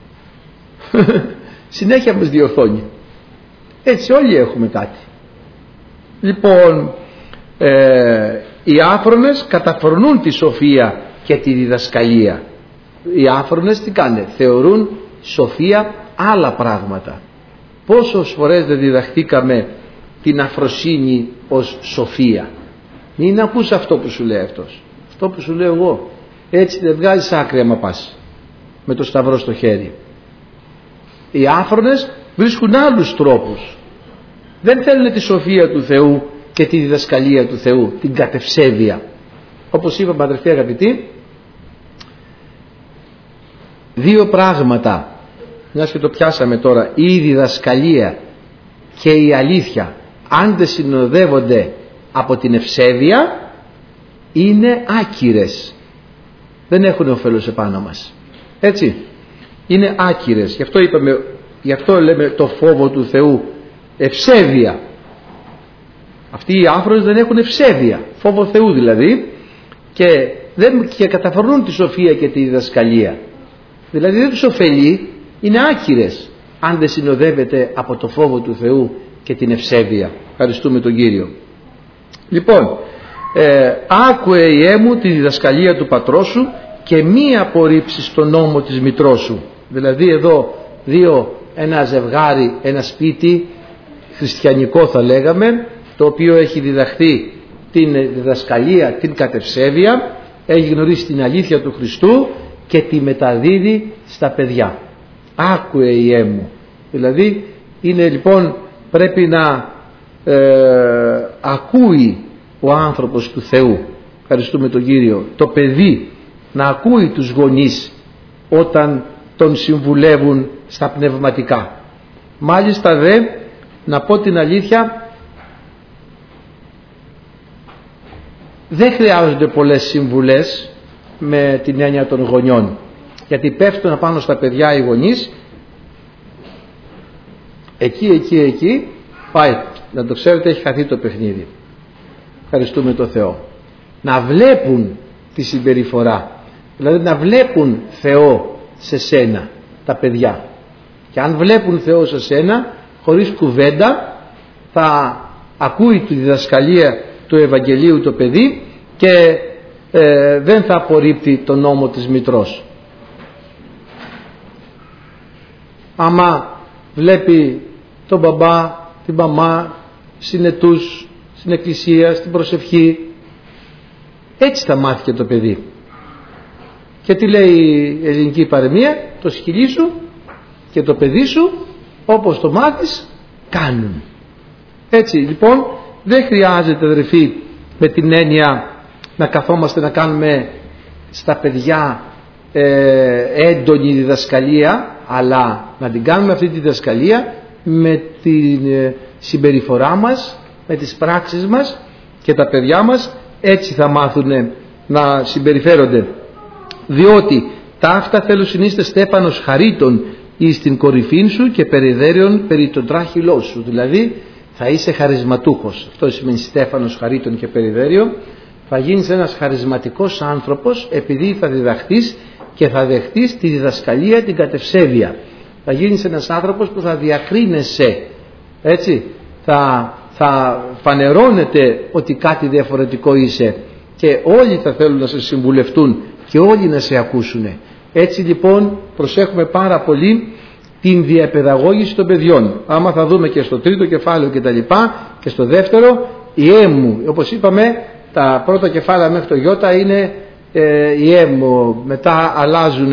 Συνέχεια μας διορθώνει. Έτσι όλοι έχουμε κάτι. Λοιπόν, οι άφρονες καταφρονούν τη σοφία και τη διδασκαλία. Οι άφρονες τι κάνουν? Θεωρούν σοφία άλλα πράγματα. Πόσες φορές δεν διδαχθήκαμε την αφροσύνη ως σοφία? Μην ακούς αυτό που σου λέει αυτός. Αυτό που σου λέω εγώ. Έτσι δεν βγάζεις άκρη άμα πας με το σταυρό στο χέρι. Οι άφρονες βρίσκουν άλλους τρόπους. Δεν θέλουν τη σοφία του Θεού και τη διδασκαλία του Θεού, την κατευσέβεια. Όπως είπαμε, αδερφοί αγαπητοί, δύο πράγματα, μιας και το πιάσαμε τώρα, η διδασκαλία και η αλήθεια, αν δεν συνοδεύονται από την ευσέβεια, είναι άκυρες. Δεν έχουν ωφέλος επάνω μας. Έτσι, είναι άκυρες. Γι' αυτό λέμε το φόβο του Θεού, ευσέβεια. Αυτοί οι άφρονες δεν έχουν ευσέβεια, φόβο Θεού δηλαδή, και καταφρονούν τη σοφία και τη διδασκαλία. Δηλαδή δεν τους ωφελεί, είναι άκυρες αν δεν συνοδεύεται από το φόβο του Θεού και την ευσέβεια. Ευχαριστούμε τον Κύριο. Λοιπόν, άκουε Ιε μου τη διδασκαλία του πατρός σου και μη απορρίψεις τον νόμο της μητρός σου. Δηλαδή εδώ ένα ζευγάρι, ένα σπίτι χριστιανικό θα λέγαμε, το οποίο έχει διδαχθεί την διδασκαλία, την κατευσέβεια, έχει γνωρίσει την αλήθεια του Χριστού και τη μεταδίδει στα παιδιά. Άκουε Ιε μου. Δηλαδή είναι λοιπόν, πρέπει να ακούει ο άνθρωπος του Θεού. Ευχαριστούμε τον Κύριο. Το παιδί να ακούει τους γονείς όταν τον συμβουλεύουν στα πνευματικά. Μάλιστα δε, να πω την αλήθεια, δεν χρειάζονται πολλές συμβουλές με την έννοια των γονιών, γιατί πέφτουν απάνω στα παιδιά οι γονείς, εκεί πάει, να το ξέρετε, έχει χαθεί το παιχνίδι. Ευχαριστούμε τον Θεό. Να βλέπουν τη συμπεριφορά, δηλαδή να βλέπουν Θεό σε σένα τα παιδιά, και αν βλέπουν Θεό σε σένα, χωρίς κουβέντα θα ακούει τη διδασκαλία του Ευαγγελίου το παιδί και δεν θα απορρίπτει τον νόμο της μητρός. Άμα βλέπει τον μπαμπά, την μαμά συνετούς στην εκκλησία, στην προσευχή, έτσι θα μάθει και το παιδί. Και τι λέει η ελληνική παροιμία? Το σκυλί σου και το παιδί σου όπως το μάθεις κάνουν. Έτσι λοιπόν δεν χρειάζεται, αδερφοί, με την έννοια να καθόμαστε να κάνουμε στα παιδιά έντονη διδασκαλία, αλλά να την κάνουμε αυτή τη διδασκαλία με τη συμπεριφορά μας, με τις πράξεις μας, και τα παιδιά μας έτσι θα μάθουν να συμπεριφέρονται. Διότι ταύτα θέλω συνείστε Στέφανος χαρίτων εις την κορυφήν σου και περιδέριον περί τον τράχυλό σου. Δηλαδή θα είσαι χαρισματούχος. Αυτό σημαίνει Στέφανος χαρίτων και περιδέριο. Θα γίνεις ένας χαρισματικός άνθρωπος επειδή θα διδαχθείς και θα δεχτείς τη διδασκαλία την κατευσέβεια. Θα γίνεις ένας άνθρωπος που θα διακρίνεσαι, έτσι, θα φανερώνεται ότι κάτι διαφορετικό είσαι και όλοι θα θέλουν να σε συμβουλευτούν και όλοι να σε ακούσουν. Έτσι λοιπόν προσέχουμε πάρα πολύ την διαπαιδαγώγηση των παιδιών. Άμα θα δούμε και στο τρίτο κεφάλαιο και τα λοιπά, και στο δεύτερο, η έμμου, όπως είπαμε, τα πρώτα κεφάλαια μέχρι το Ιώτα είναι η έμμου, μετά αλλάζουν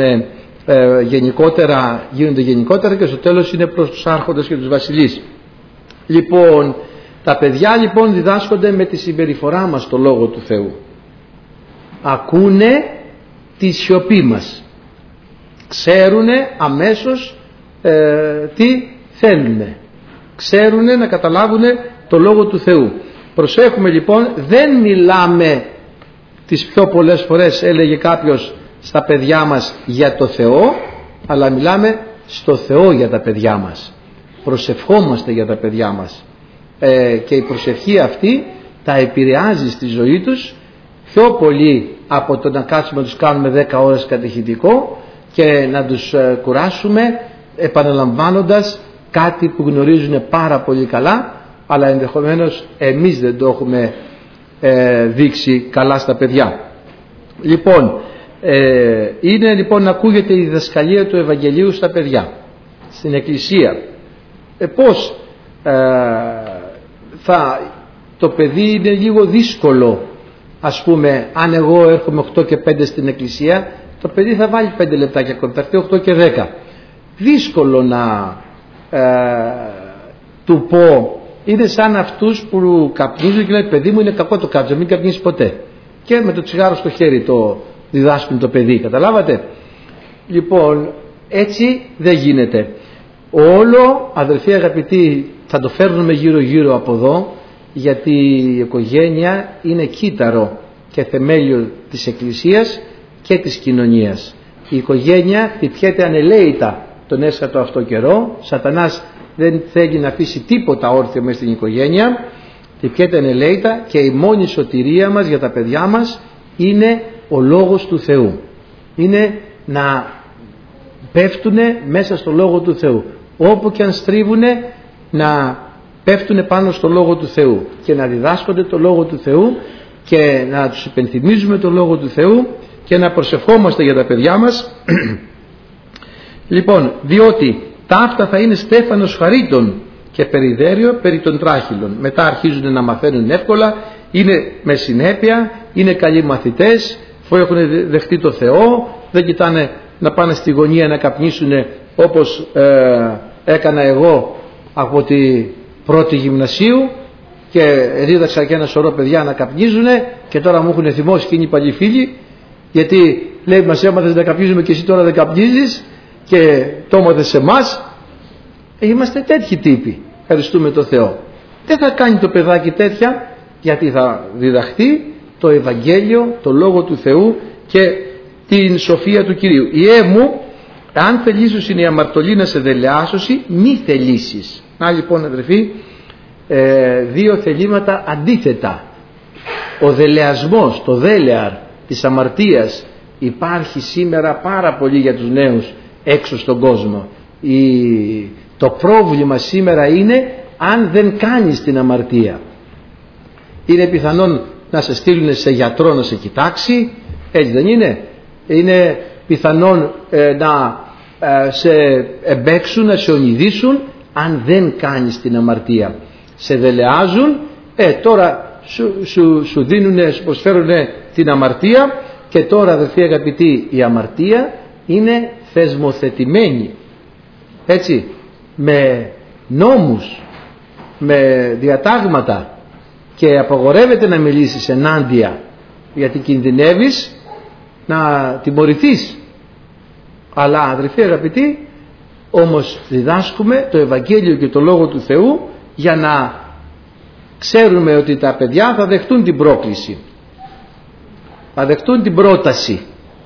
γενικότερα, γίνονται γενικότερα, και στο τέλος είναι προς τους άρχοντες και τους βασιλείς. Λοιπόν, τα παιδιά λοιπόν διδάσκονται με τη συμπεριφορά μας το Λόγο του Θεού. Ακούνε τη σιωπή μας, ξέρουνε αμέσως τι θέλουνε, ξέρουνε να καταλάβουνε το Λόγο του Θεού. Προσέχουμε λοιπόν, δεν μιλάμε τις πιο πολλές φορές, έλεγε κάποιος, στα παιδιά μας για το Θεό, αλλά μιλάμε στο Θεό για τα παιδιά μας. Προσευχόμαστε για τα παιδιά μας και η προσευχή αυτή τα επηρεάζει στη ζωή τους πιο πολύ από το να κάτσουμε να τους κάνουμε 10 ώρες κατηχητικό και να τους κουράσουμε επαναλαμβάνοντας κάτι που γνωρίζουν πάρα πολύ καλά, αλλά ενδεχομένως εμείς δεν το έχουμε δείξει καλά στα παιδιά. Λοιπόν, είναι λοιπόν να ακούγεται η διδασκαλία του Ευαγγελίου στα παιδιά, στην Εκκλησία. Πώς το παιδί είναι λίγο δύσκολο, ας πούμε, αν εγώ έρχομαι 8 και 5 στην Εκκλησία, το παιδί θα βάλει 5 λεπτάκια ακόμα, θα έρθει 8 και 10. Δύσκολο να του πω. Είναι σαν αυτούς που καπνίζουν και λένε, παιδί μου είναι κακό το κάψα, μην καπνίσεις ποτέ. Και με το τσιγάρο στο χέρι το διδάσκουν το παιδί, καταλάβατε. Λοιπόν, έτσι δεν γίνεται. Όλο, αδελφοί αγαπητοί, θα το φέρνουμε γύρω γύρω από εδώ, γιατί η οικογένεια είναι κύτταρο και θεμέλιο της Εκκλησίας και της κοινωνίας. Η οικογένεια χτυπιέται ανελαίητα τον έσχατο αυτό καιρό. Σατανάς δεν θέλει να αφήσει τίποτα όρθιο μέσα στην οικογένεια, χτυπιέται ανελαίητα, και η μόνη σωτηρία μας για τα παιδιά μας είναι ο Λόγος του Θεού. Είναι να πέφτουνε μέσα στο Λόγο του Θεού. Όπου και αν στρίβουνε, να πέφτουνε πάνω στο Λόγο του Θεού και να διδάσκονται το Λόγο του Θεού και να τους υπενθυμίζουμε το Λόγο του Θεού και να προσευχόμαστε για τα παιδιά μας. Λοιπόν, διότι ταύτα θα είναι Στέφανος χαρίτων και περιδέριο περί των τράχυλων. Μετά αρχίζουν να μαθαίνουν εύκολα, είναι με συνέπεια, είναι καλοί μαθητές, που έχουν δεχτεί το Θεό, δεν κοιτάνε να πάνε στη γωνία να καπνίσουν όπως έκανα εγώ από τη πρώτη γυμνασίου και δίδαξα και ένα σωρό παιδιά να καπνίζουν, και τώρα μου έχουν θυμώσει και είναι οι παλιοί φίλοι, γιατί λέει μας έμαθες να καπνίζουμε και εσύ τώρα δεν καπνίζεις και το έμαθες σε εμάς. Είμαστε τέτοιοι τύποι, ευχαριστούμε το Θεό. Δεν θα κάνει το παιδάκι τέτοια, γιατί θα διδαχθεί το Ευαγγέλιο, το Λόγο του Θεού και την σοφία του Κυρίου. Η έμμου, αν θελήσους είναι η αμαρτωλή να σε δελεάσωση, μη θελήσεις. Να λοιπόν αδερφοί, δύο θελήματα αντίθετα. Ο δελεασμός, το δέλεαρ της αμαρτίας υπάρχει σήμερα πάρα πολύ για τους νέους έξω στον κόσμο. Το πρόβλημα σήμερα είναι αν δεν κάνεις την αμαρτία. Είναι πιθανόν να σε στείλουν σε γιατρό να σε κοιτάξει, έτσι δεν είναι? Είναι πιθανόν να σε εμπέξουν, να σε ονειδήσουν αν δεν κάνεις την αμαρτία. Σε δελεάζουν, τώρα σου δίνουν, σου προσφέρουν την αμαρτία Και τώρα, αδελφοί αγαπητοί, η αμαρτία είναι θεσμοθετημένη, έτσι, με νόμους, με διατάγματα, και απαγορεύεται να μιλήσεις ενάντια, γιατί κινδυνεύεις να τιμωρηθείς. Αλλά, αδελφοί αγαπητοί, όμως διδάσκουμε το Ευαγγέλιο και το Λόγο του Θεού για να ξέρουμε ότι τα παιδιά θα δεχτούν την πρόκληση, θα δεχτούν την πρόταση,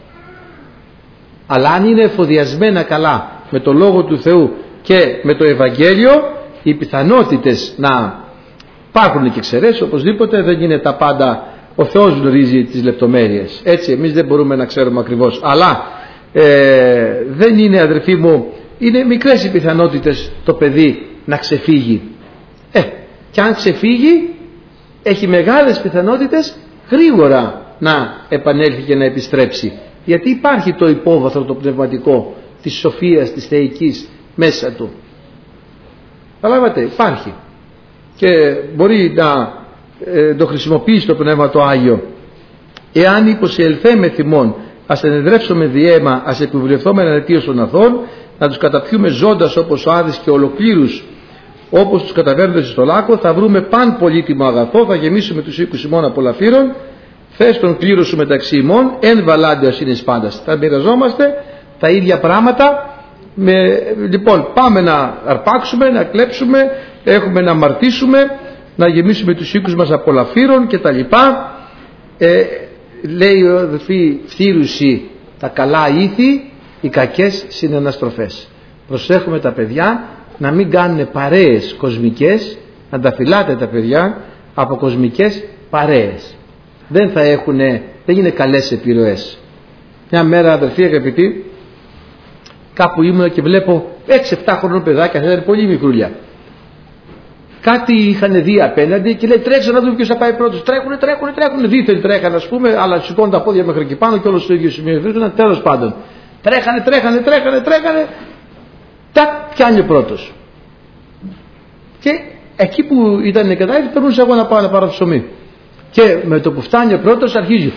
αλλά αν είναι εφοδιασμένα καλά με το Λόγο του Θεού και με το Ευαγγέλιο, οι πιθανότητες να υπάρχουν και εξαιρέσεις, οπωσδήποτε δεν είναι τα πάντα, ο Θεός γνωρίζει τις λεπτομέρειες, έτσι, εμείς δεν μπορούμε να ξέρουμε ακριβώς, αλλά δεν είναι, αδερφοί μου, είναι μικρές οι πιθανότητες το παιδί να ξεφύγει. Και αν ξεφύγει, έχει μεγάλες πιθανότητες γρήγορα να επανέλθει και να επιστρέψει, γιατί υπάρχει το υπόβαθρο το πνευματικό της σοφίας, της θεϊκής μέσα του. Καταλάβατε, υπάρχει και μπορεί να το χρησιμοποιήσει το Πνεύμα το Άγιο. Εάν υποσυελθέ με θυμών, ας ενεδρεύσουμε διαίμα, ας επιβουλευθούμε αιτίως των αθών, να τους καταπιούμε ζώντας όπως ο Άδης και ολοκλήρους όπως τους καταβαίνοντες στο λάκκο, θα βρούμε παν πολύτιμο αγαθό, θα γεμίσουμε τους οίκους ημών απολαφύρων, θες τον κλήρο σου μεταξύ ημών, εν βαλάντιος είναι σπάντας. Θα μοιραζόμαστε τα ίδια πράγματα. Λοιπόν, πάμε να αρπάξουμε, να κλέψουμε, έχουμε να αμαρτήσουμε, να γεμίσουμε τους οίκους μας απολαφύρων και τα λοιπά. Λέει ο αδελφοί, φθήρουσι τα καλά ήθη, οι κακές συναναστροφές. Προσέχουμε τα παιδιά να μην κάνουν παρέες κοσμικές, να τα φυλάτε τα παιδιά από κοσμικές παρέες. Δεν είναι καλές επιρροές. Μια μέρα, αδελφοί αγαπητοί, κάπου ήμουν και βλέπω 6-7 χρονών παιδάκια, θα ήταν πολύ μικρούλια. Κάτι είχαν δει απέναντι και λέει τρέξε να δούμε ποιος θα πάει πρώτος. Τρέχουνε, δίθεν τρέχανε, ας πούμε, αλλά σηκώνουν τα πόδια μέχρι εκεί πάνω και όλο στο ίδιο σημείο βρίσκονταν. Τέλος πάντων, τρέχανε. Τάκ, πιάνει ο πρώτος. Και εκεί που ήταν η κατάσταση, περνούσα εγώ να πάω να πάρω ψωμί. Και με το που φτάνει ο πρώτος αρχίζει,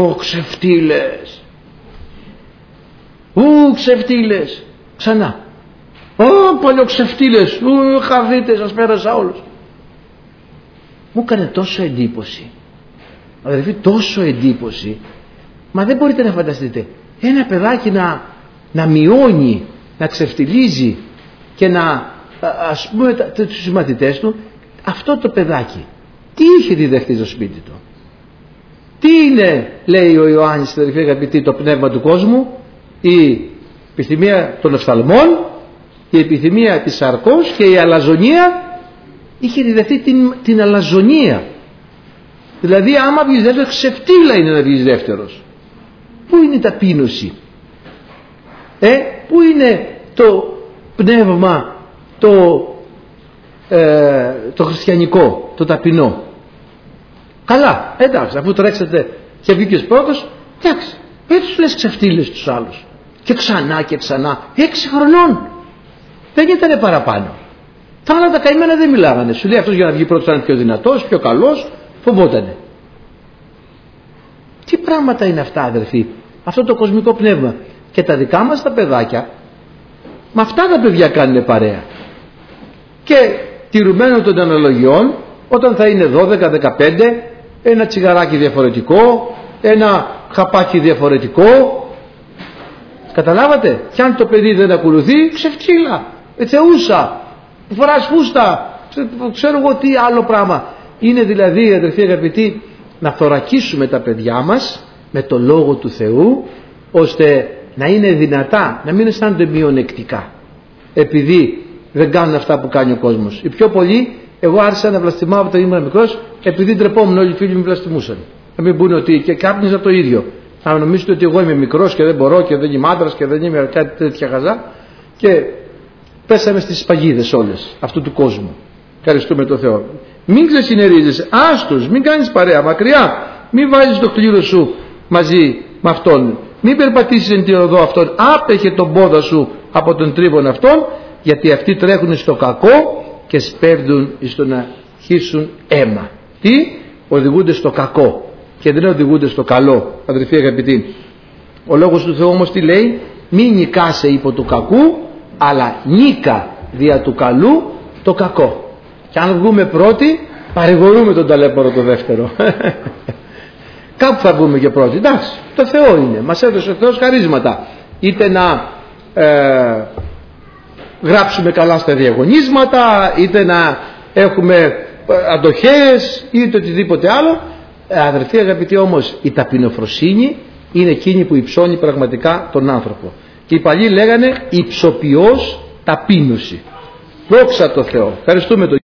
ξεφτύλες, ξανά. Παλιοξεφτύλες, χαδίτες, σας πέρασα όλους. Μου έκανε τόσο εντύπωση, αδερφοί, τόσο εντύπωση. Μα δεν μπορείτε να φανταστείτε ένα παιδάκι να μειώνει, να ξεφτυλίζει και να, ας πούμε, τους συμμαθητές του. Αυτό το παιδάκι τι είχε διδαχθεί στο σπίτι του? Τι είναι, λέει ο Ιωάννης, αδερφοί αγαπητοί, το πνεύμα του κόσμου? Η επιθυμία των οφθαλμών, η επιθυμία της σαρκός και η αλαζονία. Είχε διδαχθεί την αλαζονία. Δηλαδή άμα βγεις δεύτερος, ξεφτύλα είναι να βγεις δεύτερος. Πού είναι η ταπείνωση? Πού είναι το πνεύμα το χριστιανικό, το ταπεινό? Καλά, εντάξει, αφού τρέξατε και βγήκες πρώτος, εντάξει, έτσι λες ξεφτύλες τους άλλους. Και ξανά, 6 χρονών. Δεν ήταν παραπάνω. Τα άλλα τα καημένα δεν μιλάγανε. Σου λέει αυτός για να βγει πρώτος ήταν πιο δυνατός, πιο καλός, φοβότανε. Τι πράγματα είναι αυτά, αδερφοί? Αυτό το κοσμικό πνεύμα. Και τα δικά μας τα παιδάκια, με αυτά τα παιδιά κάνουν παρέα. Και τηρουμένων των αναλογιών, όταν θα είναι 12-15, ένα τσιγαράκι διαφορετικό, ένα χαπάκι διαφορετικό. Καταλάβατε? Κι αν το παιδί δεν ακολουθεί, ξεφτύλα, θεούσα, φοράς φούστα, ξέρω εγώ τι άλλο πράγμα. Είναι δηλαδή, αδερφοί αγαπητοί, να θωρακίσουμε τα παιδιά μας με το Λόγο του Θεού, ώστε να είναι δυνατά, να μην αισθάνονται μειονεκτικά επειδή δεν κάνουν αυτά που κάνει ο κόσμος. Οι πιο πολλοί, εγώ άρχισα να βλαστημάω όταν ήμουν μικρός, επειδή ντρεπόμουν, όλοι οι φίλοι μου βλαστημούσαν. Να μην πούνε ότι και κάπνιζα το ίδιο. Να νομίζετε ότι εγώ είμαι μικρός και δεν μπορώ και δεν είμαι άντρας και δεν είμαι κάτι τέτοια χαζά. Και πέσαμε στις παγίδες όλες αυτού του κόσμου. Ευχαριστούμε τον Θεό. Μην ξεσυνερίζεσαι, άστος, μην κάνεις παρέα, μακριά. Μην βάζεις το κλήρο σου μαζί με αυτόν. Μην περπατήσεις εν τη οδό αυτόν. Άπεχε τον πόδα σου από τον τρίβον αυτόν, γιατί αυτοί τρέχουν στο κακό και σπέβδουν στο να χύσουν αίμα. Τι? Οδηγούνται στο κακό. και δεν οδηγούνται στο καλό, αδελφοί αγαπητοί. Ο Λόγος του Θεού όμως τι λέει? Μη νικάσαι υπό του κακού, αλλά νίκα δια του καλού το κακό. Και αν βγούμε πρώτοι, παρηγορούμε τον ταλέπορο το δεύτερο. Κάπου θα βγούμε και πρώτοι. Εντάξει, το Θεό είναι, μας έδωσε ο Θεός χαρίσματα. Είτε να γράψουμε καλά στα διαγωνίσματα, είτε να έχουμε αντοχές, είτε οτιδήποτε άλλο. Αδερφοί αγαπητοί, όμως η ταπεινοφροσύνη είναι εκείνη που υψώνει πραγματικά τον άνθρωπο. Και οι παλιοί λέγανε υψοποιός ταπείνωση. Δόξα τω Θεώ. Ευχαριστούμε τον